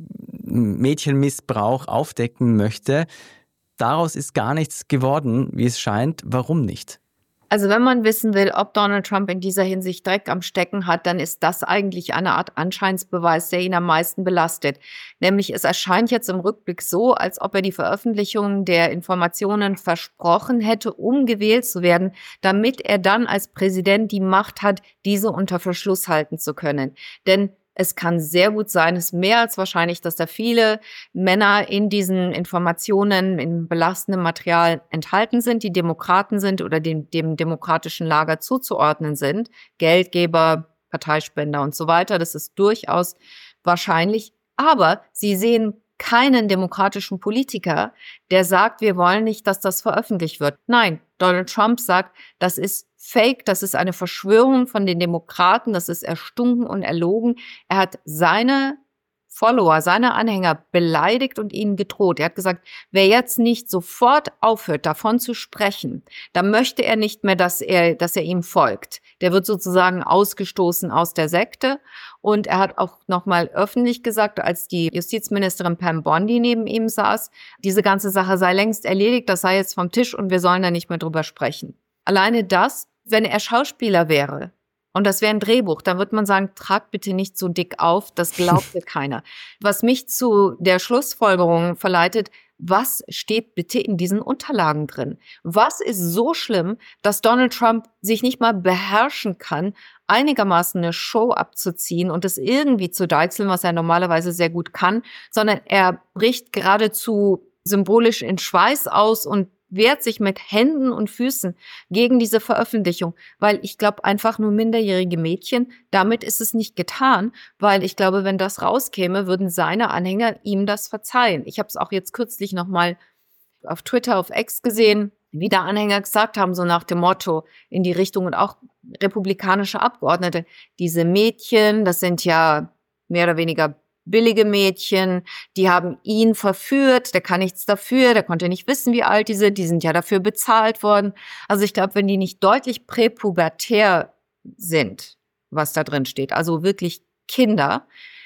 Mädchenmissbrauch aufdecken möchte. Daraus ist gar nichts geworden, wie es scheint. Warum nicht? Also wenn man wissen will, ob Donald Trump in dieser Hinsicht Dreck am Stecken hat, dann ist das eigentlich eine Art Anscheinsbeweis, der ihn am meisten belastet. Nämlich es erscheint jetzt im Rückblick so, als ob er die Veröffentlichung der Informationen versprochen hätte, um gewählt zu werden, damit er dann als Präsident die Macht hat, diese unter Verschluss halten zu können. Denn es kann sehr gut sein, es ist mehr als wahrscheinlich, dass da viele Männer in diesen Informationen, in belastendem Material enthalten sind, die Demokraten sind oder dem, dem demokratischen Lager zuzuordnen sind. Geldgeber, Parteispender und so weiter. Das ist durchaus wahrscheinlich. Aber sie sehen keinen demokratischen Politiker, der sagt, wir wollen nicht, dass das veröffentlicht wird. Nein, Donald Trump sagt, das ist Fake, das ist eine Verschwörung von den Demokraten, das ist erstunken und erlogen. Er hat seine Follower, seine Anhänger beleidigt und ihnen gedroht. Er hat gesagt, wer jetzt nicht sofort aufhört, davon zu sprechen, dann möchte er nicht mehr, dass er, dass er ihm folgt. Der wird sozusagen ausgestoßen aus der Sekte. Und er hat auch nochmal öffentlich gesagt, als die Justizministerin Pam Bondi neben ihm saß, diese ganze Sache sei längst erledigt, das sei jetzt vom Tisch und wir sollen da nicht mehr drüber sprechen. Alleine das, wenn er Schauspieler wäre, und das wäre ein Drehbuch, dann würde man sagen, trag bitte nicht so dick auf, das glaubte keiner. Was mich zu der Schlussfolgerung verleitet, was steht bitte in diesen Unterlagen drin? Was ist so schlimm, dass Donald Trump sich nicht mal beherrschen kann, einigermaßen eine Show abzuziehen und es irgendwie zu deichseln, was er normalerweise sehr gut kann, sondern er bricht geradezu symbolisch in Schweiß aus und wehrt sich mit Händen und Füßen gegen diese Veröffentlichung, weil ich glaube einfach nur minderjährige Mädchen, damit ist es nicht getan, weil ich glaube, wenn das rauskäme, würden seine Anhänger ihm das verzeihen. Ich habe es auch jetzt kürzlich nochmal auf Twitter, auf X gesehen, wie da Anhänger gesagt haben, so nach dem Motto in die Richtung und auch republikanische Abgeordnete, diese Mädchen, das sind ja mehr oder weniger billige Mädchen, die haben ihn verführt, der kann nichts dafür, der konnte nicht wissen, wie alt die sind, die sind ja dafür bezahlt worden. Also ich glaube, wenn die nicht deutlich präpubertär sind, was da drin steht, also wirklich Kinder,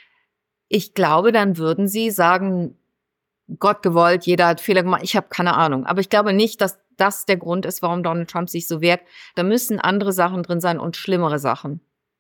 ich glaube, dann würden sie sagen, Gott gewollt, jeder hat Fehler gemacht, ich habe keine Ahnung. Aber ich glaube nicht, dass das der Grund ist, warum Donald Trump sich so wehrt. Da müssen andere Sachen drin sein und schlimmere Sachen.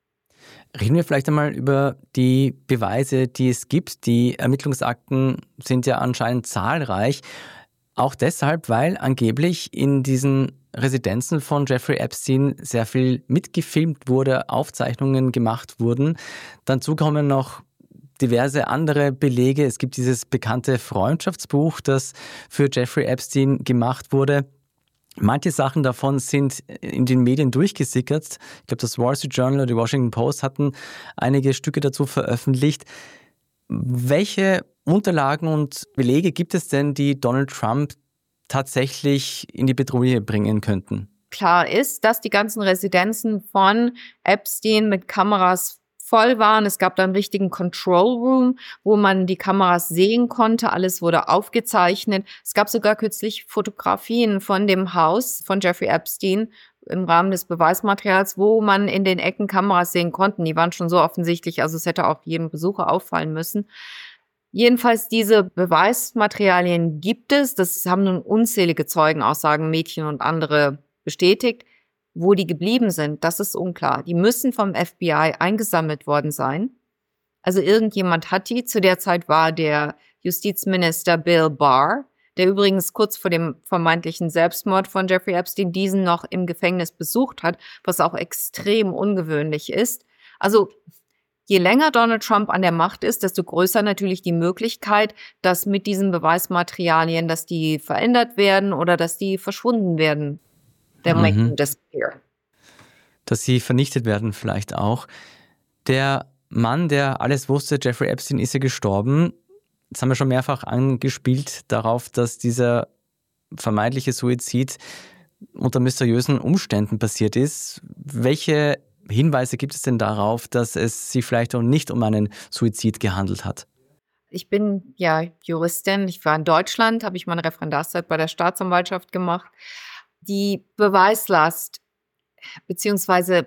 Reden wir vielleicht einmal über die Beweise, die es gibt. Die Ermittlungsakten sind ja anscheinend zahlreich. Auch deshalb, weil angeblich in diesen Residenzen von Jeffrey Epstein sehr viel mitgefilmt wurde, Aufzeichnungen gemacht wurden. Dazu kommen noch diverse andere Belege. Es gibt dieses bekannte Freundschaftsbuch, das für Jeffrey Epstein gemacht wurde. Manche Sachen davon sind in den Medien durchgesickert. Ich glaube, das Wall Street Journal oder die Washington Post hatten einige Stücke dazu veröffentlicht. Welche Unterlagen und Belege gibt es denn, die Donald Trump tatsächlich in die Bedrohung bringen könnten? Klar ist, dass die ganzen Residenzen von Epstein mit Kameras voll waren. Es gab da einen richtigen Control Room, wo man die Kameras sehen konnte. Alles wurde aufgezeichnet. Es gab sogar kürzlich Fotografien von dem Haus von Jeffrey Epstein im Rahmen des Beweismaterials, wo man in den Ecken Kameras sehen konnte. Die waren schon so offensichtlich, also es hätte auch jedem Besucher auffallen müssen. Jedenfalls diese Beweismaterialien gibt es. Das haben nun unzählige Zeugenaussagen, Mädchen und andere bestätigt. Wo die geblieben sind, das ist unklar. Die müssen vom F B I eingesammelt worden sein. Also irgendjemand hat die. Zu der Zeit war der Justizminister Bill Barr, der übrigens kurz vor dem vermeintlichen Selbstmord von Jeffrey Epstein diesen noch im Gefängnis besucht hat, was auch extrem ungewöhnlich ist. Also je länger Donald Trump an der Macht ist, desto größer natürlich die Möglichkeit, dass mit diesen Beweismaterialien, dass die verändert werden oder dass die verschwunden werden. They'll make them disappear. Dass sie vernichtet werden vielleicht auch. Der Mann, der alles wusste, Jeffrey Epstein, ist ja gestorben. Jetzt haben wir schon mehrfach angespielt darauf, dass dieser vermeintliche Suizid unter mysteriösen Umständen passiert ist. Welche Hinweise gibt es denn darauf, dass es sich vielleicht auch nicht um einen Suizid gehandelt hat? Ich bin ja Juristin. Ich war in Deutschland, habe ich meine Referendarszeit bei der Staatsanwaltschaft gemacht. Die Beweislast beziehungsweise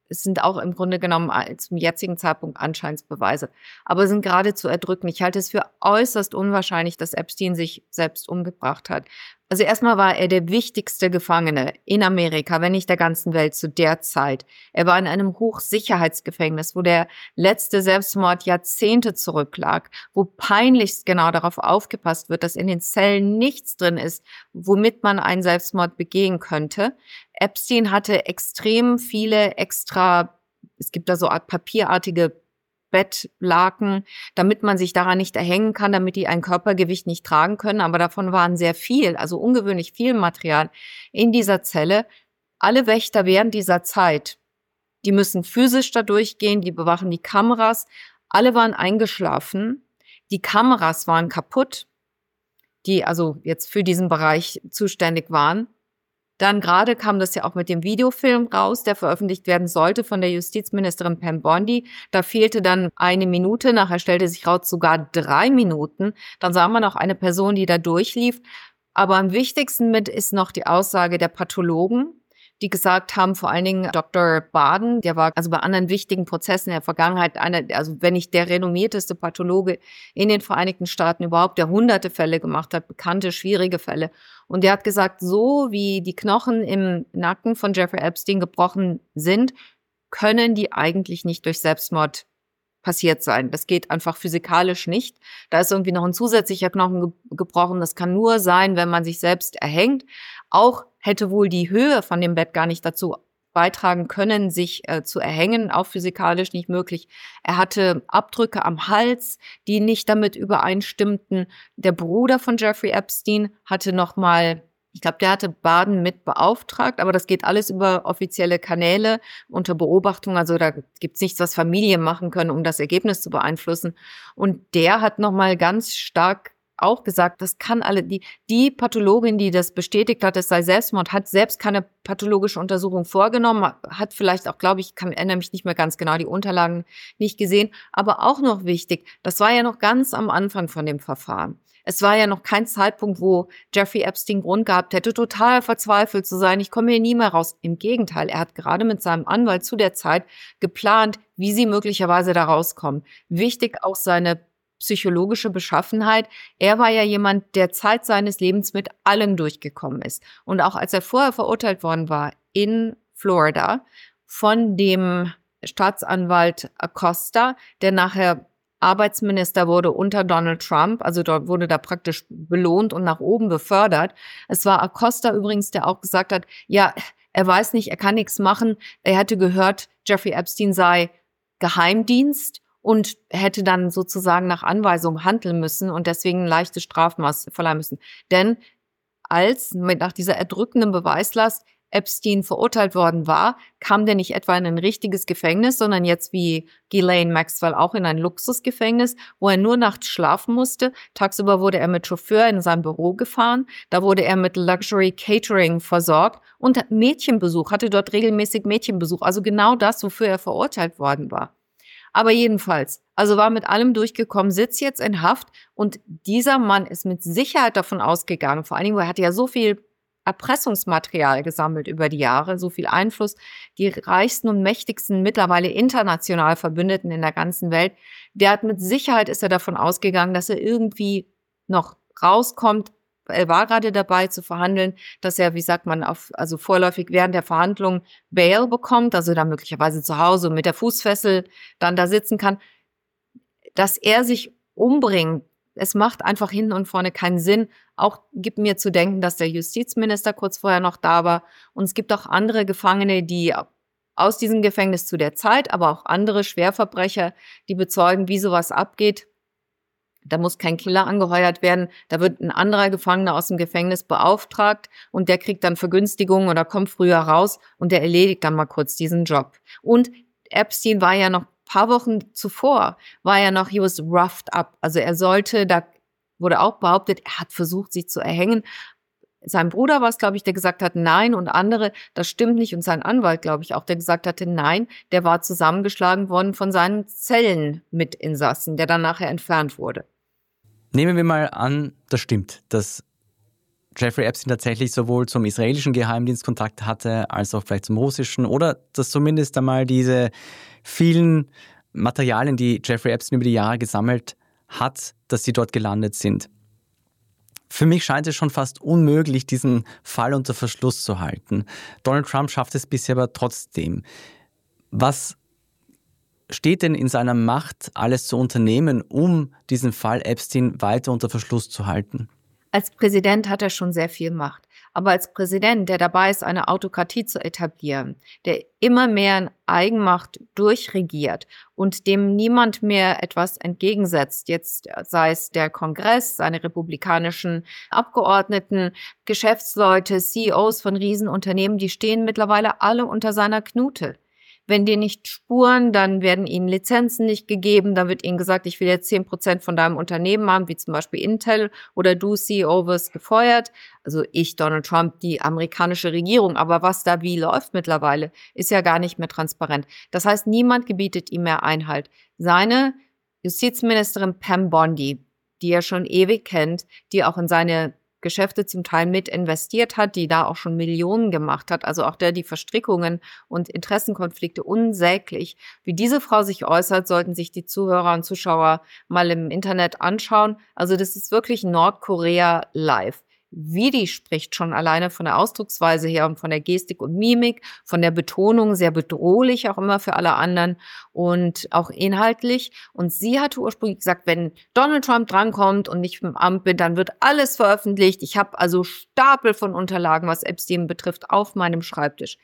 es sind auch im Grunde genommen zum jetzigen Zeitpunkt Anscheinsbeweise, aber sind geradezu erdrückend. Ich halte es für äußerst unwahrscheinlich, dass Epstein sich selbst umgebracht hat. Also erstmal war er der wichtigste Gefangene in Amerika, wenn nicht der ganzen Welt zu der Zeit. Er war in einem Hochsicherheitsgefängnis, wo der letzte Selbstmord Jahrzehnte zurücklag, wo peinlichst genau darauf aufgepasst wird, dass in den Zellen nichts drin ist, womit man einen Selbstmord begehen könnte. Epstein hatte extrem viele extra, es gibt da so Art papierartige Bettlaken, damit man sich daran nicht erhängen kann, damit die ein Körpergewicht nicht tragen können. Aber davon waren sehr viel, also ungewöhnlich viel Material in dieser Zelle. Alle Wächter während dieser Zeit, die müssen physisch da durchgehen, die bewachen die Kameras. Alle waren eingeschlafen. Die Kameras waren kaputt, die also jetzt für diesen Bereich zuständig waren. Dann gerade kam das ja auch mit dem Videofilm raus, der veröffentlicht werden sollte von der Justizministerin Pam Bondi. Da fehlte dann eine Minute, nachher stellte sich raus sogar drei Minuten. Dann sah man auch eine Person, die da durchlief. Aber am wichtigsten mit ist noch die Aussage der Pathologen, die gesagt haben, vor allen Dingen Doktor Baden, der war also bei anderen wichtigen Prozessen in der Vergangenheit einer, also wenn nicht der renommierteste Pathologe in den Vereinigten Staaten überhaupt, der hunderte Fälle gemacht hat, bekannte, schwierige Fälle. Und der hat gesagt, so wie die Knochen im Nacken von Jeffrey Epstein gebrochen sind, können die eigentlich nicht durch Selbstmord passiert sein. Das geht einfach physikalisch nicht. Da ist irgendwie noch ein zusätzlicher Knochen ge- gebrochen. Das kann nur sein, wenn man sich selbst erhängt. Auch hätte wohl die Höhe von dem Bett gar nicht dazu beitragen können, sich äh, zu erhängen, auch physikalisch nicht möglich. Er hatte Abdrücke am Hals, die nicht damit übereinstimmten. Der Bruder von Jeffrey Epstein hatte nochmal, ich glaube, der hatte Baden mit beauftragt, aber das geht alles über offizielle Kanäle unter Beobachtung. Also da gibt's nichts, was Familien machen können, um das Ergebnis zu beeinflussen. Und der hat nochmal ganz stark auch gesagt, das kann alle, die, die Pathologin, die das bestätigt hat, es sei Selbstmord, hat selbst keine pathologische Untersuchung vorgenommen, hat vielleicht auch, glaube ich, kann, erinnere mich nicht mehr ganz genau, die Unterlagen nicht gesehen, aber auch noch wichtig, das war ja noch ganz am Anfang von dem Verfahren. Es war ja noch kein Zeitpunkt, wo Jeffrey Epstein Grund gehabt hätte, total verzweifelt zu sein, ich komme hier nie mehr raus. Im Gegenteil, er hat gerade mit seinem Anwalt zu der Zeit geplant, wie sie möglicherweise da rauskommen. Wichtig auch seine psychologische Beschaffenheit. Er war ja jemand, der Zeit seines Lebens mit allem durchgekommen ist. Und auch als er vorher verurteilt worden war in Florida von dem Staatsanwalt Acosta, der nachher Arbeitsminister wurde unter Donald Trump, also dort wurde da praktisch belohnt und nach oben befördert. Es war Acosta übrigens, der auch gesagt hat, ja, er weiß nicht, er kann nichts machen. Er hätte gehört, Jeffrey Epstein sei Geheimdienst und hätte dann sozusagen nach Anweisung handeln müssen und deswegen ein leichtes Strafmaß verleihen müssen. Denn als mit nach dieser erdrückenden Beweislast Epstein verurteilt worden war, kam der nicht etwa in ein richtiges Gefängnis, sondern jetzt wie Ghislaine Maxwell auch in ein Luxusgefängnis, wo er nur nachts schlafen musste. Tagsüber wurde er mit Chauffeur in sein Büro gefahren. Da wurde er mit Luxury Catering versorgt und Mädchenbesuch, hatte dort regelmäßig Mädchenbesuch. Also genau das, wofür er verurteilt worden war. Aber jedenfalls, also war mit allem durchgekommen, sitzt jetzt in Haft und dieser Mann ist mit Sicherheit davon ausgegangen, vor allen Dingen, weil er hatte ja so viel Erpressungsmaterial gesammelt über die Jahre, so viel Einfluss, die reichsten und mächtigsten, mittlerweile international Verbündeten in der ganzen Welt, der hat mit Sicherheit, ist er davon ausgegangen, dass er irgendwie noch rauskommt. Er war gerade dabei zu verhandeln, dass er, wie sagt man, auf, also vorläufig während der Verhandlungen Bail bekommt, also dann möglicherweise zu Hause mit der Fußfessel dann da sitzen kann. Dass er sich umbringt, es macht einfach hinten und vorne keinen Sinn. Auch gibt mir zu denken, dass der Justizminister kurz vorher noch da war. Und es gibt auch andere Gefangene, die aus diesem Gefängnis zu der Zeit, aber auch andere Schwerverbrecher, die bezeugen, wie sowas abgeht. Da muss kein Killer angeheuert werden. Da wird ein anderer Gefangener aus dem Gefängnis beauftragt und der kriegt dann Vergünstigungen oder kommt früher raus und der erledigt dann mal kurz diesen Job. Und Epstein war ja noch ein paar Wochen zuvor, war ja noch, he was roughed up. Also er sollte, da wurde auch behauptet, er hat versucht, sich zu erhängen. Sein Bruder war es, glaube ich, der gesagt hat, nein, und andere, das stimmt nicht. Und sein Anwalt, glaube ich, auch, der gesagt hatte, nein, der war zusammengeschlagen worden von seinen Zellenmitinsassen, der dann nachher entfernt wurde. Nehmen wir mal an, das stimmt, dass Jeffrey Epstein tatsächlich sowohl zum israelischen Geheimdienst Kontakt hatte, als auch vielleicht zum russischen, oder dass zumindest einmal diese vielen Materialien, die Jeffrey Epstein über die Jahre gesammelt hat, dass sie dort gelandet sind. Für mich scheint es schon fast unmöglich, diesen Fall unter Verschluss zu halten. Donald Trump schafft es bisher aber trotzdem. Was steht denn in seiner Macht, alles zu unternehmen, um diesen Fall Epstein weiter unter Verschluss zu halten? Als Präsident hat er schon sehr viel Macht. Aber als Präsident, der dabei ist, eine Autokratie zu etablieren, der immer mehr in Eigenmacht durchregiert und dem niemand mehr etwas entgegensetzt, jetzt sei es der Kongress, seine republikanischen Abgeordneten, Geschäftsleute, C E Os von Riesenunternehmen, die stehen mittlerweile alle unter seiner Knute. Wenn die nicht spuren, dann werden ihnen Lizenzen nicht gegeben, dann wird ihnen gesagt, ich will jetzt zehn Prozent von deinem Unternehmen haben, wie zum Beispiel Intel, oder du, C E O, wirst gefeuert. Also ich, Donald Trump, die amerikanische Regierung. Aber was da wie läuft mittlerweile, ist ja gar nicht mehr transparent. Das heißt, niemand gebietet ihm mehr Einhalt. Seine Justizministerin Pam Bondi, die er schon ewig kennt, die auch in seine Geschäfte zum Teil mit investiert hat, die da auch schon Millionen gemacht hat, also auch der die Verstrickungen und Interessenkonflikte unsäglich. Wie diese Frau sich äußert, sollten sich die Zuhörer und Zuschauer mal im Internet anschauen. Also das ist wirklich Nordkorea live. Wie die spricht, schon alleine von der Ausdrucksweise her und von der Gestik und Mimik, von der Betonung, sehr bedrohlich auch immer für alle anderen und auch inhaltlich. Und sie hatte ursprünglich gesagt, wenn Donald Trump drankommt und ich im Amt bin, dann wird alles veröffentlicht. Ich habe also Stapel von Unterlagen, was Epstein betrifft, auf meinem Schreibtisch.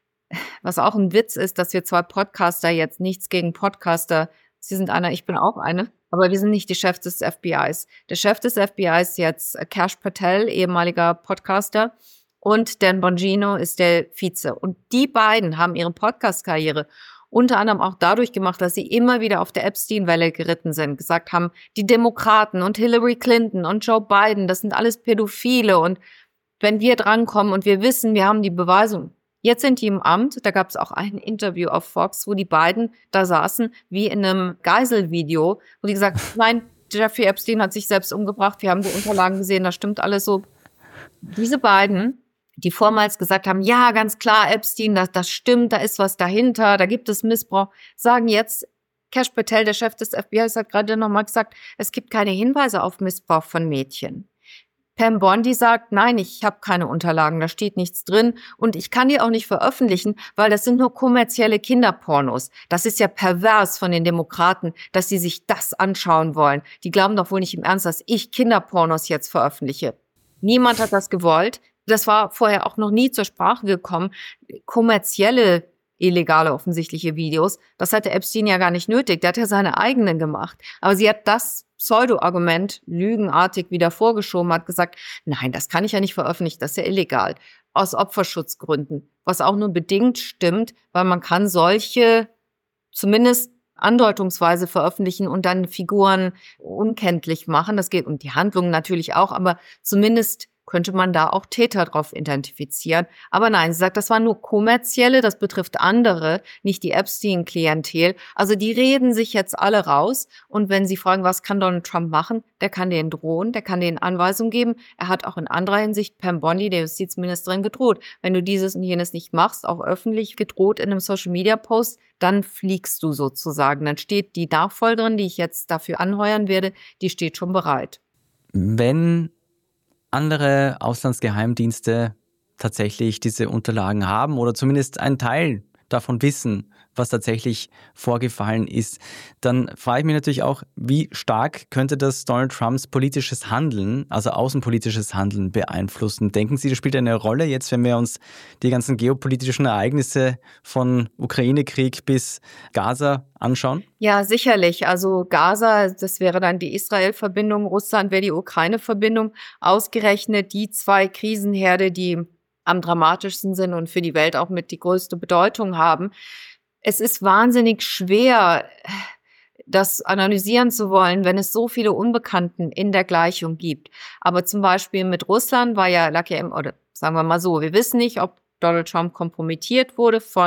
Was auch ein Witz ist, dass wir zwei Podcaster jetzt, nichts gegen Podcaster, Sie sind einer, ich bin auch eine, aber wir sind nicht die Chefs des F B Is. Der Chef des F B I ist jetzt Kash Patel, ehemaliger Podcaster, und Dan Bongino ist der Vize. Und die beiden haben ihre Podcast-Karriere unter anderem auch dadurch gemacht, dass sie immer wieder auf der Epstein-Welle geritten sind, gesagt haben, die Demokraten und Hillary Clinton und Joe Biden, das sind alles Pädophile. Und wenn wir drankommen und wir wissen, wir haben die Beweise, jetzt sind die im Amt, da gab es auch ein Interview auf Fox, wo die beiden da saßen, wie in einem Geiselvideo, wo die gesagt haben, nein, Jeffrey Epstein hat sich selbst umgebracht, wir haben die Unterlagen gesehen, das stimmt alles so. Diese beiden, die vormals gesagt haben, ja, ganz klar, Epstein, das, das stimmt, da ist was dahinter, da gibt es Missbrauch, sagen jetzt, Kash Patel, der Chef des F B I, hat gerade nochmal gesagt, es gibt keine Hinweise auf Missbrauch von Mädchen. Pam Bondi sagt, nein, ich habe keine Unterlagen, da steht nichts drin und ich kann die auch nicht veröffentlichen, weil das sind nur kommerzielle Kinderpornos. Das ist ja pervers von den Demokraten, dass sie sich das anschauen wollen. Die glauben doch wohl nicht im Ernst, dass ich Kinderpornos jetzt veröffentliche. Niemand hat das gewollt. Das war vorher auch noch nie zur Sprache gekommen. Kommerzielle, illegale, offensichtliche Videos, das hatte Epstein ja gar nicht nötig. Der hat ja seine eigenen gemacht. Aber sie hat das Pseudo-Argument lügenartig wieder vorgeschoben, hat gesagt, nein, das kann ich ja nicht veröffentlichen, das ist ja illegal, aus Opferschutzgründen, was auch nur bedingt stimmt, weil man kann solche zumindest andeutungsweise veröffentlichen und dann Figuren unkenntlich machen, das geht, und die Handlungen natürlich auch, aber zumindest könnte man da auch Täter drauf identifizieren. Aber nein, sie sagt, das waren nur kommerzielle, das betrifft andere, nicht die Epstein-Klientel. Also die reden sich jetzt alle raus. Und wenn sie fragen, was kann Donald Trump machen, der kann denen drohen, der kann denen Anweisungen geben. Er hat auch in anderer Hinsicht Pam Bondi, der Justizministerin, gedroht. Wenn du dieses und jenes nicht machst, auch öffentlich gedroht in einem Social-Media-Post, dann fliegst du sozusagen. Dann steht die Nachfolgerin, die ich jetzt dafür anheuern werde, die steht schon bereit. Wenn andere Auslandsgeheimdienste tatsächlich diese Unterlagen haben oder zumindest einen Teil davon wissen, was tatsächlich vorgefallen ist, dann frage ich mich natürlich auch, wie stark könnte das Donald Trumps politisches Handeln, also außenpolitisches Handeln, beeinflussen? Denken Sie, das spielt eine Rolle jetzt, wenn wir uns die ganzen geopolitischen Ereignisse von Ukraine-Krieg bis Gaza anschauen? Ja, sicherlich. Also Gaza, das wäre dann die Israel-Verbindung, Russland wäre die Ukraine-Verbindung. Ausgerechnet die zwei Krisenherde, die am dramatischsten sind und für die Welt auch mit die größte Bedeutung haben. Es ist wahnsinnig schwer, das analysieren zu wollen, wenn es so viele Unbekannten in der Gleichung gibt. Aber zum Beispiel mit Russland war ja, lag ja im, oder sagen wir mal so, wir wissen nicht, ob Donald Trump kompromittiert wurde von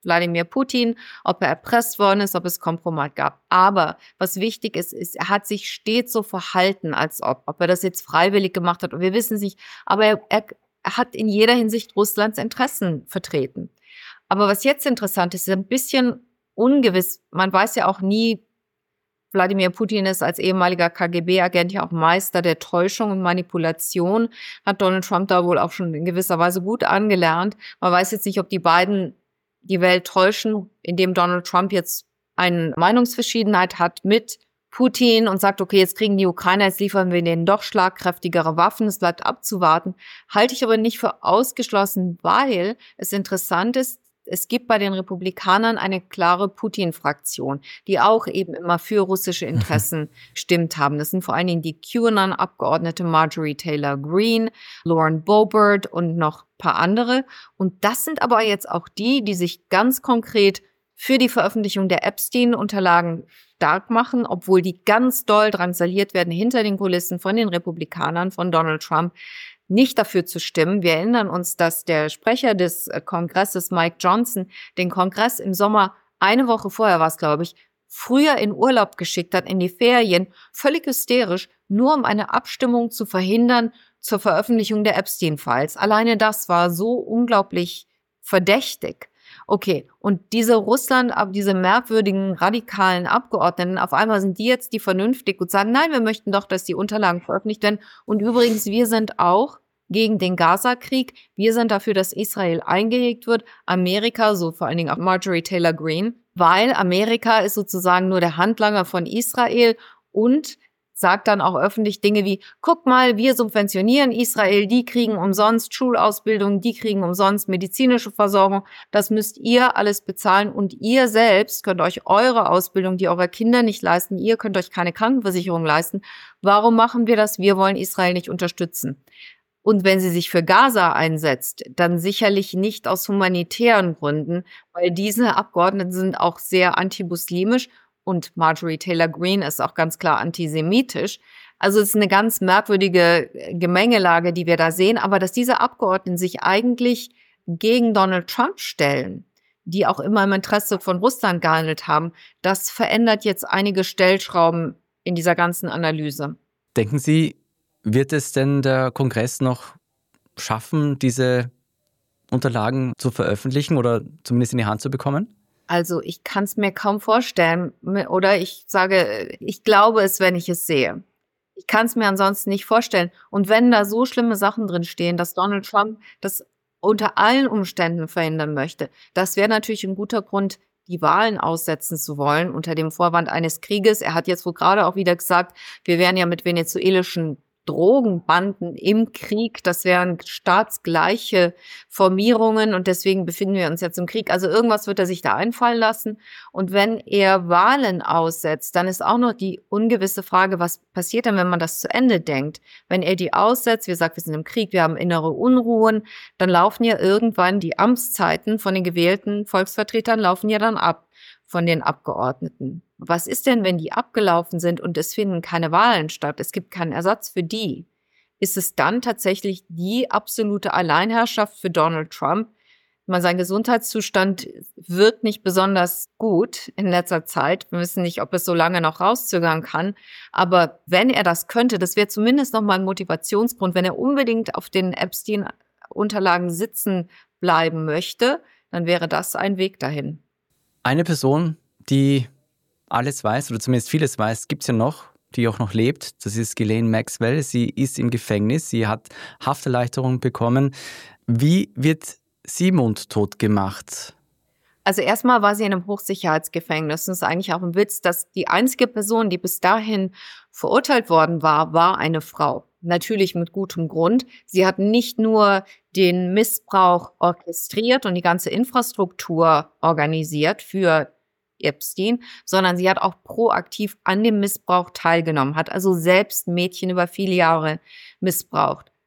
Wladimir Putin, ob er erpresst worden ist, ob es Kompromat gab. Aber was wichtig ist, ist, er hat sich stets so verhalten, als ob, ob er das jetzt freiwillig gemacht hat. Und wir wissen es nicht, aber er, er, er hat in jeder Hinsicht Russlands Interessen vertreten. Aber was jetzt interessant ist, ist ein bisschen ungewiss. Man weiß ja auch nie, Wladimir Putin ist als ehemaliger K G B-Agent ja auch Meister der Täuschung und Manipulation, hat Donald Trump da wohl auch schon in gewisser Weise gut angelernt. Man weiß jetzt nicht, ob die beiden die Welt täuschen, indem Donald Trump jetzt eine Meinungsverschiedenheit hat mit Putin und sagt, okay, jetzt kriegen die Ukrainer, jetzt liefern wir denen doch schlagkräftigere Waffen, es bleibt abzuwarten. Halte ich aber nicht für ausgeschlossen, weil es interessant ist, es gibt bei den Republikanern eine klare Putin-Fraktion, die auch eben immer für russische Interessen gestimmt haben. Das sind vor allen Dingen die QAnon-Abgeordnete Marjorie Taylor Greene, Lauren Boebert und noch ein paar andere. Und das sind aber jetzt auch die, die sich ganz konkret für die Veröffentlichung der Epstein-Unterlagen stark machen, obwohl die ganz doll drangsaliert werden hinter den Kulissen von den Republikanern, von Donald Trump, nicht dafür zu stimmen. Wir erinnern uns, dass der Sprecher des Kongresses, Mike Johnson, den Kongress im Sommer, eine Woche vorher war es, glaube ich, früher in Urlaub geschickt hat, in die Ferien, völlig hysterisch, nur um eine Abstimmung zu verhindern zur Veröffentlichung der Epstein-Files. Alleine das war so unglaublich verdächtig. Okay, und diese Russland, diese merkwürdigen, radikalen Abgeordneten, auf einmal sind die jetzt die vernünftig und sagen, nein, wir möchten doch, dass die Unterlagen veröffentlicht werden. Und übrigens, wir sind auch gegen den Gaza-Krieg. Wir sind dafür, dass Israel eingehegt wird. Amerika, so vor allen Dingen auch Marjorie Taylor Greene, weil Amerika ist sozusagen nur der Handlanger von Israel und sagt dann auch öffentlich Dinge wie, guck mal, wir subventionieren Israel, die kriegen umsonst Schulausbildung, die kriegen umsonst medizinische Versorgung, das müsst ihr alles bezahlen und ihr selbst könnt euch eure Ausbildung, die eurer Kinder nicht leisten, ihr könnt euch keine Krankenversicherung leisten. Warum machen wir das? Wir wollen Israel nicht unterstützen. Und wenn sie sich für Gaza einsetzt, dann sicherlich nicht aus humanitären Gründen, weil diese Abgeordneten sind auch sehr antimuslimisch. Und Marjorie Taylor Greene ist auch ganz klar antisemitisch. Also es ist eine ganz merkwürdige Gemengelage, die wir da sehen. Aber dass diese Abgeordneten sich eigentlich gegen Donald Trump stellen, die auch immer im Interesse von Russland gehandelt haben, das verändert jetzt einige Stellschrauben in dieser ganzen Analyse. Denken Sie, wird es denn der Kongress noch schaffen, diese Unterlagen zu veröffentlichen oder zumindest in die Hand zu bekommen? Also ich kann es mir kaum vorstellen oder ich sage, ich glaube es, wenn ich es sehe. Ich kann es mir ansonsten nicht vorstellen. Und wenn da so schlimme Sachen drin stehen, dass Donald Trump das unter allen Umständen verhindern möchte, das wäre natürlich ein guter Grund, die Wahlen aussetzen zu wollen unter dem Vorwand eines Krieges. Er hat jetzt wohl gerade auch wieder gesagt, wir wären ja mit venezuelischen Drogenbanden im Krieg, das wären staatsgleiche Formierungen und deswegen befinden wir uns jetzt im Krieg. Also irgendwas wird er sich da einfallen lassen. Und wenn er Wahlen aussetzt, dann ist auch noch die ungewisse Frage, was passiert denn, wenn man das zu Ende denkt? Wenn er die aussetzt, wie gesagt, wir sind im Krieg, wir haben innere Unruhen, dann laufen ja irgendwann die Amtszeiten von den gewählten Volksvertretern laufen ja dann ab von den Abgeordneten. Was ist denn, wenn die abgelaufen sind und es finden keine Wahlen statt? Es gibt keinen Ersatz für die. Ist es dann tatsächlich die absolute Alleinherrschaft für Donald Trump? Man, sein Gesundheitszustand wird nicht besonders gut in letzter Zeit. Wir wissen nicht, ob es so lange noch rauszögern kann. Aber wenn er das könnte, das wäre zumindest nochmal ein Motivationsgrund. Wenn er unbedingt auf den Epstein-Unterlagen sitzen bleiben möchte, dann wäre das ein Weg dahin. Eine Person, die alles weiß, oder zumindest vieles weiß, gibt es ja noch, die auch noch lebt. Das ist Ghislaine Maxwell. Sie ist im Gefängnis. Sie hat Hafterleichterung bekommen. Wie wird sie mundtot gemacht? Also erstmal war sie in einem Hochsicherheitsgefängnis. Das ist eigentlich auch ein Witz, dass die einzige Person, die bis dahin verurteilt worden war, war eine Frau. Natürlich mit gutem Grund. Sie hat nicht nur den Missbrauch orchestriert und die ganze Infrastruktur organisiert für Epstein, sondern sie hat auch proaktiv an dem Missbrauch teilgenommen, hat also selbst Mädchen über viele Jahre missbraucht.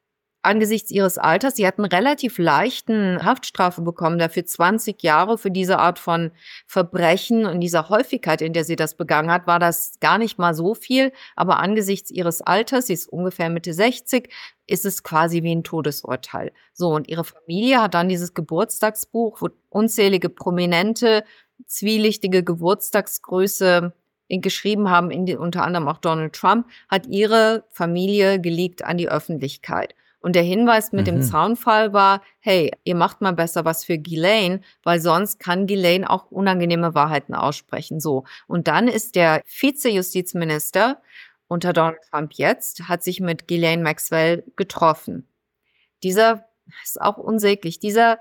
angesichts ihres Alters, sie hat einen relativ leichten Haftstrafe bekommen, dafür zwanzig Jahre für diese Art von Verbrechen und dieser Häufigkeit, in der sie das begangen hat, war das gar nicht mal so viel. Aber angesichts ihres Alters, sie ist ungefähr Mitte sechzig, ist es quasi wie ein Todesurteil. So, und ihre Familie hat dann dieses Geburtstagsbuch, wo unzählige prominente, zwielichtige Geburtstagsgröße geschrieben haben, in die, unter anderem auch Donald Trump, hat ihre Familie geleakt an die Öffentlichkeit. Und der Hinweis mit mhm. dem Zaunfall war, hey, ihr macht mal besser was für Ghislaine, weil sonst kann Ghislaine auch unangenehme Wahrheiten aussprechen. So. Und dann ist der Vize-Justizminister unter Donald Trump jetzt, hat sich mit Ghislaine Maxwell getroffen. Dieser ist auch unsäglich. Dieser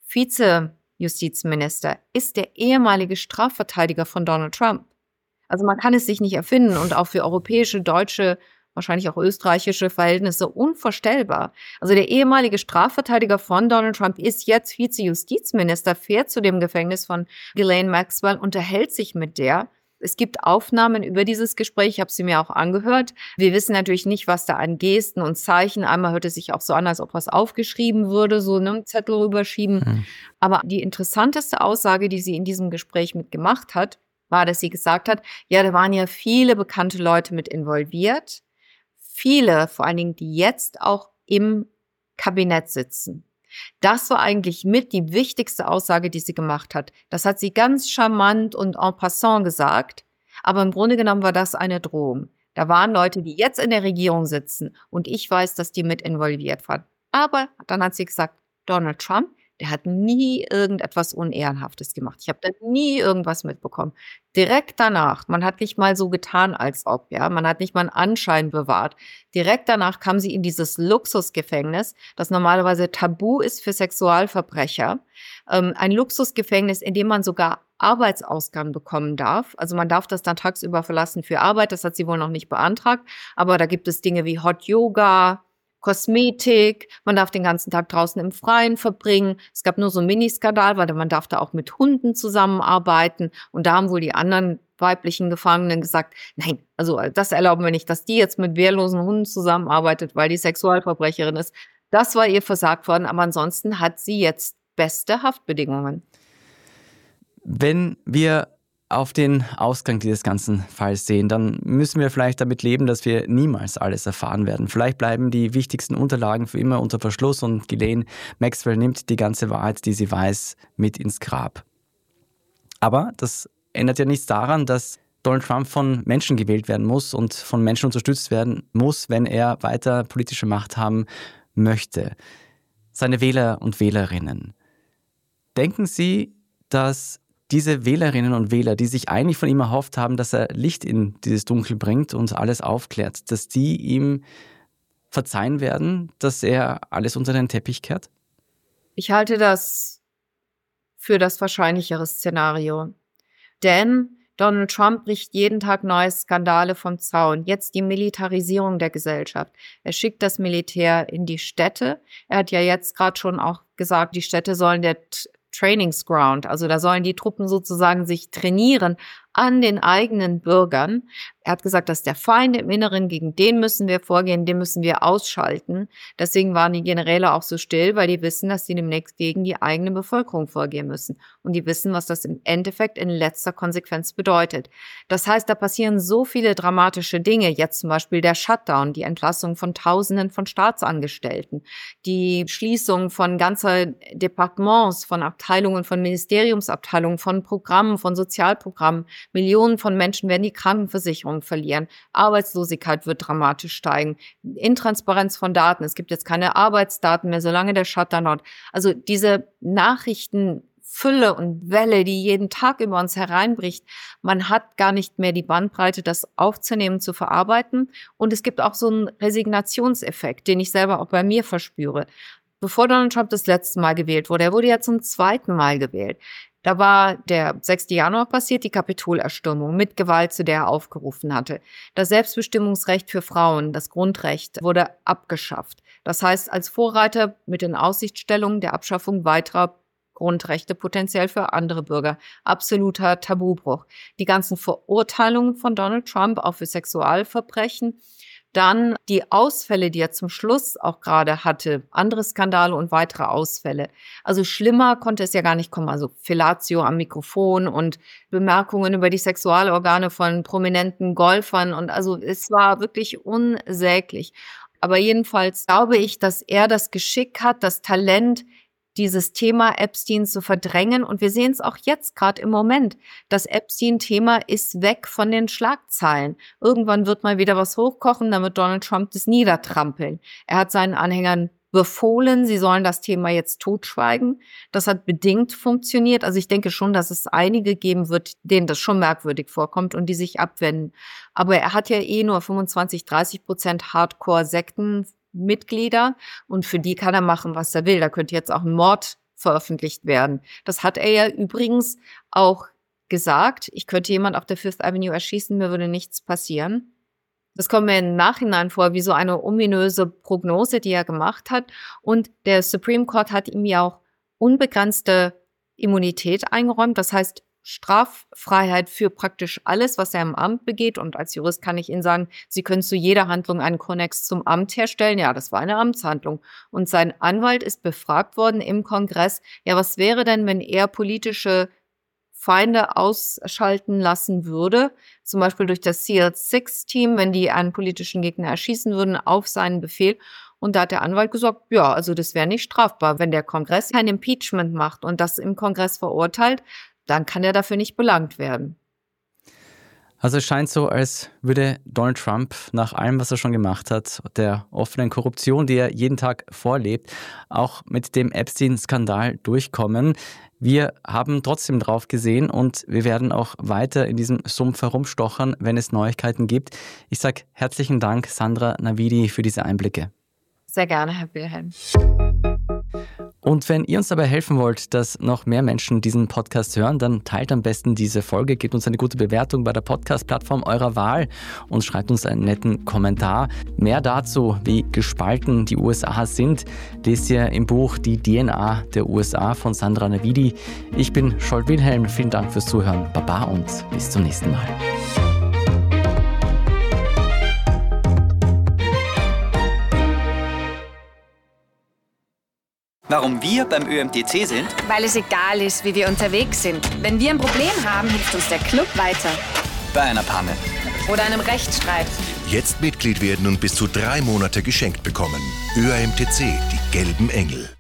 Vize-Justizminister ist der ehemalige Strafverteidiger von Donald Trump. Also man kann es sich nicht erfinden und auch für europäische, deutsche, wahrscheinlich auch österreichische Verhältnisse unvorstellbar. Also der ehemalige Strafverteidiger von Donald Trump ist jetzt Vize-Justizminister, fährt zu dem Gefängnis von Ghislaine Maxwell, unterhält sich mit der. Es gibt Aufnahmen über dieses Gespräch, ich habe sie mir auch angehört. Wir wissen natürlich nicht, was da an Gesten und Zeichen, einmal hört es sich auch so an, als ob was aufgeschrieben würde, so einen Zettel rüberschieben. Mhm. Aber die interessanteste Aussage, die sie in diesem Gespräch mitgemacht hat, war, dass sie gesagt hat, ja, da waren ja viele bekannte Leute mit involviert. Viele, vor allen Dingen, die jetzt auch im Kabinett sitzen. Das war eigentlich mit die wichtigste Aussage, die sie gemacht hat. Das hat sie ganz charmant und en passant gesagt. Aber im Grunde genommen war das eine Drohung. Da waren Leute, die jetzt in der Regierung sitzen und ich weiß, dass die mit involviert waren. Aber dann hat sie gesagt, Donald Trump, der hat nie irgendetwas Unehrenhaftes gemacht. Ich habe da nie irgendwas mitbekommen. Direkt danach, man hat nicht mal so getan, als ob, ja, man hat nicht mal einen Anschein bewahrt. Direkt danach kam sie in dieses Luxusgefängnis, das normalerweise tabu ist für Sexualverbrecher. Ähm, ein Luxusgefängnis, in dem man sogar Arbeitsausgang bekommen darf. Also man darf das dann tagsüber verlassen für Arbeit, das hat sie wohl noch nicht beantragt. Aber da gibt es Dinge wie Hot Yoga, Kosmetik, man darf den ganzen Tag draußen im Freien verbringen. Es gab nur so einen Miniskandal, weil man darf da auch mit Hunden zusammenarbeiten. Und da haben wohl die anderen weiblichen Gefangenen gesagt, nein, also das erlauben wir nicht, dass die jetzt mit wehrlosen Hunden zusammenarbeitet, weil die Sexualverbrecherin ist. Das war ihr versagt worden, aber ansonsten hat sie jetzt beste Haftbedingungen. Wenn wir auf den Ausgang dieses ganzen Falls sehen, dann müssen wir vielleicht damit leben, dass wir niemals alles erfahren werden. Vielleicht bleiben die wichtigsten Unterlagen für immer unter Verschluss und Ghislaine Maxwell nimmt die ganze Wahrheit, die sie weiß, mit ins Grab. Aber das ändert ja nichts daran, dass Donald Trump von Menschen gewählt werden muss und von Menschen unterstützt werden muss, wenn er weiter politische Macht haben möchte. Seine Wähler und Wählerinnen. Denken Sie, dass diese Wählerinnen und Wähler, die sich eigentlich von ihm erhofft haben, dass er Licht in dieses Dunkel bringt und alles aufklärt, dass die ihm verzeihen werden, dass er alles unter den Teppich kehrt? Ich halte das für das wahrscheinlichere Szenario. Denn Donald Trump bricht jeden Tag neue Skandale vom Zaun. Jetzt die Militarisierung der Gesellschaft. Er schickt das Militär in die Städte. Er hat ja jetzt gerade schon auch gesagt, die Städte sollen der Trainingsground, also da sollen die Truppen sozusagen sich trainieren an den eigenen Bürgern. Er hat gesagt, dass der Feind im Inneren, gegen den müssen wir vorgehen, den müssen wir ausschalten. Deswegen waren die Generäle auch so still, weil die wissen, dass sie demnächst gegen die eigene Bevölkerung vorgehen müssen. Und die wissen, was das im Endeffekt in letzter Konsequenz bedeutet. Das heißt, da passieren so viele dramatische Dinge. Jetzt zum Beispiel der Shutdown, die Entlassung von Tausenden von Staatsangestellten, die Schließung von ganzer Departements, von Abteilungen, von Ministeriumsabteilungen, von Programmen, von Sozialprogrammen. Millionen von Menschen werden die Krankenversicherung verlieren. Arbeitslosigkeit wird dramatisch steigen. Intransparenz von Daten. Es gibt jetzt keine Arbeitsdaten mehr, solange der Shutdown dauert. Also diese Nachrichtenfülle und Welle, die jeden Tag über uns hereinbricht, man hat gar nicht mehr die Bandbreite, das aufzunehmen, zu verarbeiten. Und es gibt auch so einen Resignationseffekt, den ich selber auch bei mir verspüre. Bevor Donald Trump das letzte Mal gewählt wurde, er wurde ja zum zweiten Mal gewählt. Da war der sechster Januar passiert, die Kapitolerstürmung mit Gewalt, zu der er aufgerufen hatte. Das Selbstbestimmungsrecht für Frauen, das Grundrecht, wurde abgeschafft. Das heißt, als Vorreiter mit den Aussichtstellungen der Abschaffung weiterer Grundrechte potenziell für andere Bürger. Absoluter Tabubruch. Die ganzen Verurteilungen von Donald Trump, auch für Sexualverbrechen, dann die Ausfälle, die er zum Schluss auch gerade hatte, andere Skandale und weitere Ausfälle. Also schlimmer konnte es ja gar nicht kommen. Also Fellatio am Mikrofon und Bemerkungen über die Sexualorgane von prominenten Golfern. Und also es war wirklich unsäglich. Aber jedenfalls glaube ich, dass er das Geschick hat, das Talent, dieses Thema Epstein zu verdrängen. Und wir sehen es auch jetzt gerade im Moment. Das Epstein-Thema ist weg von den Schlagzeilen. Irgendwann wird mal wieder was hochkochen, dann wird Donald Trump das niedertrampeln. Er hat seinen Anhängern befohlen, sie sollen das Thema jetzt totschweigen. Das hat bedingt funktioniert. Also ich denke schon, dass es einige geben wird, denen das schon merkwürdig vorkommt und die sich abwenden. Aber er hat ja eh nur fünfundzwanzig, dreißig Prozent Hardcore-Sektenmitglieder und für die kann er machen, was er will. Da könnte jetzt auch ein Mord veröffentlicht werden. Das hat er ja übrigens auch gesagt. Ich könnte jemand auf der Fifth Avenue erschießen, mir würde nichts passieren. Das kommt mir im Nachhinein vor wie so eine ominöse Prognose, die er gemacht hat. Und der Supreme Court hat ihm ja auch unbegrenzte Immunität eingeräumt. Das heißt Straffreiheit für praktisch alles, was er im Amt begeht. Und als Jurist kann ich Ihnen sagen, Sie können zu jeder Handlung einen Konnex zum Amt herstellen. Ja, das war eine Amtshandlung. Und sein Anwalt ist befragt worden im Kongress. Ja, was wäre denn, wenn er politische Feinde ausschalten lassen würde, zum Beispiel durch das C L sechs Team, wenn die einen politischen Gegner erschießen würden, auf seinen Befehl. Und da hat der Anwalt gesagt, ja, also das wäre nicht strafbar. Wenn der Kongress kein Impeachment macht und das im Kongress verurteilt, dann kann er dafür nicht belangt werden. Also es scheint so, als würde Donald Trump nach allem, was er schon gemacht hat, der offenen Korruption, die er jeden Tag vorlebt, auch mit dem Epstein-Skandal durchkommen. Wir haben trotzdem drauf gesehen und wir werden auch weiter in diesem Sumpf herumstochern, wenn es Neuigkeiten gibt. Ich sage herzlichen Dank, Sandra Navidi, für diese Einblicke. Sehr gerne, Herr Wilhelm. Und wenn ihr uns dabei helfen wollt, dass noch mehr Menschen diesen Podcast hören, dann teilt am besten diese Folge, gebt uns eine gute Bewertung bei der Podcast-Plattform eurer Wahl und schreibt uns einen netten Kommentar. Mehr dazu, wie gespalten die U S A sind, lest ihr im Buch Die D N A der U S A von Sandra Navidi. Ich bin Scholt Wilhelm, vielen Dank fürs Zuhören, Baba und bis zum nächsten Mal. Warum wir beim Ö M T C sind? Weil es egal ist, wie wir unterwegs sind. Wenn wir ein Problem haben, hilft uns der Club weiter. Bei einer Panne. Oder einem Rechtsstreit. Jetzt Mitglied werden und bis zu drei Monate geschenkt bekommen. Ö M T C, die gelben Engel.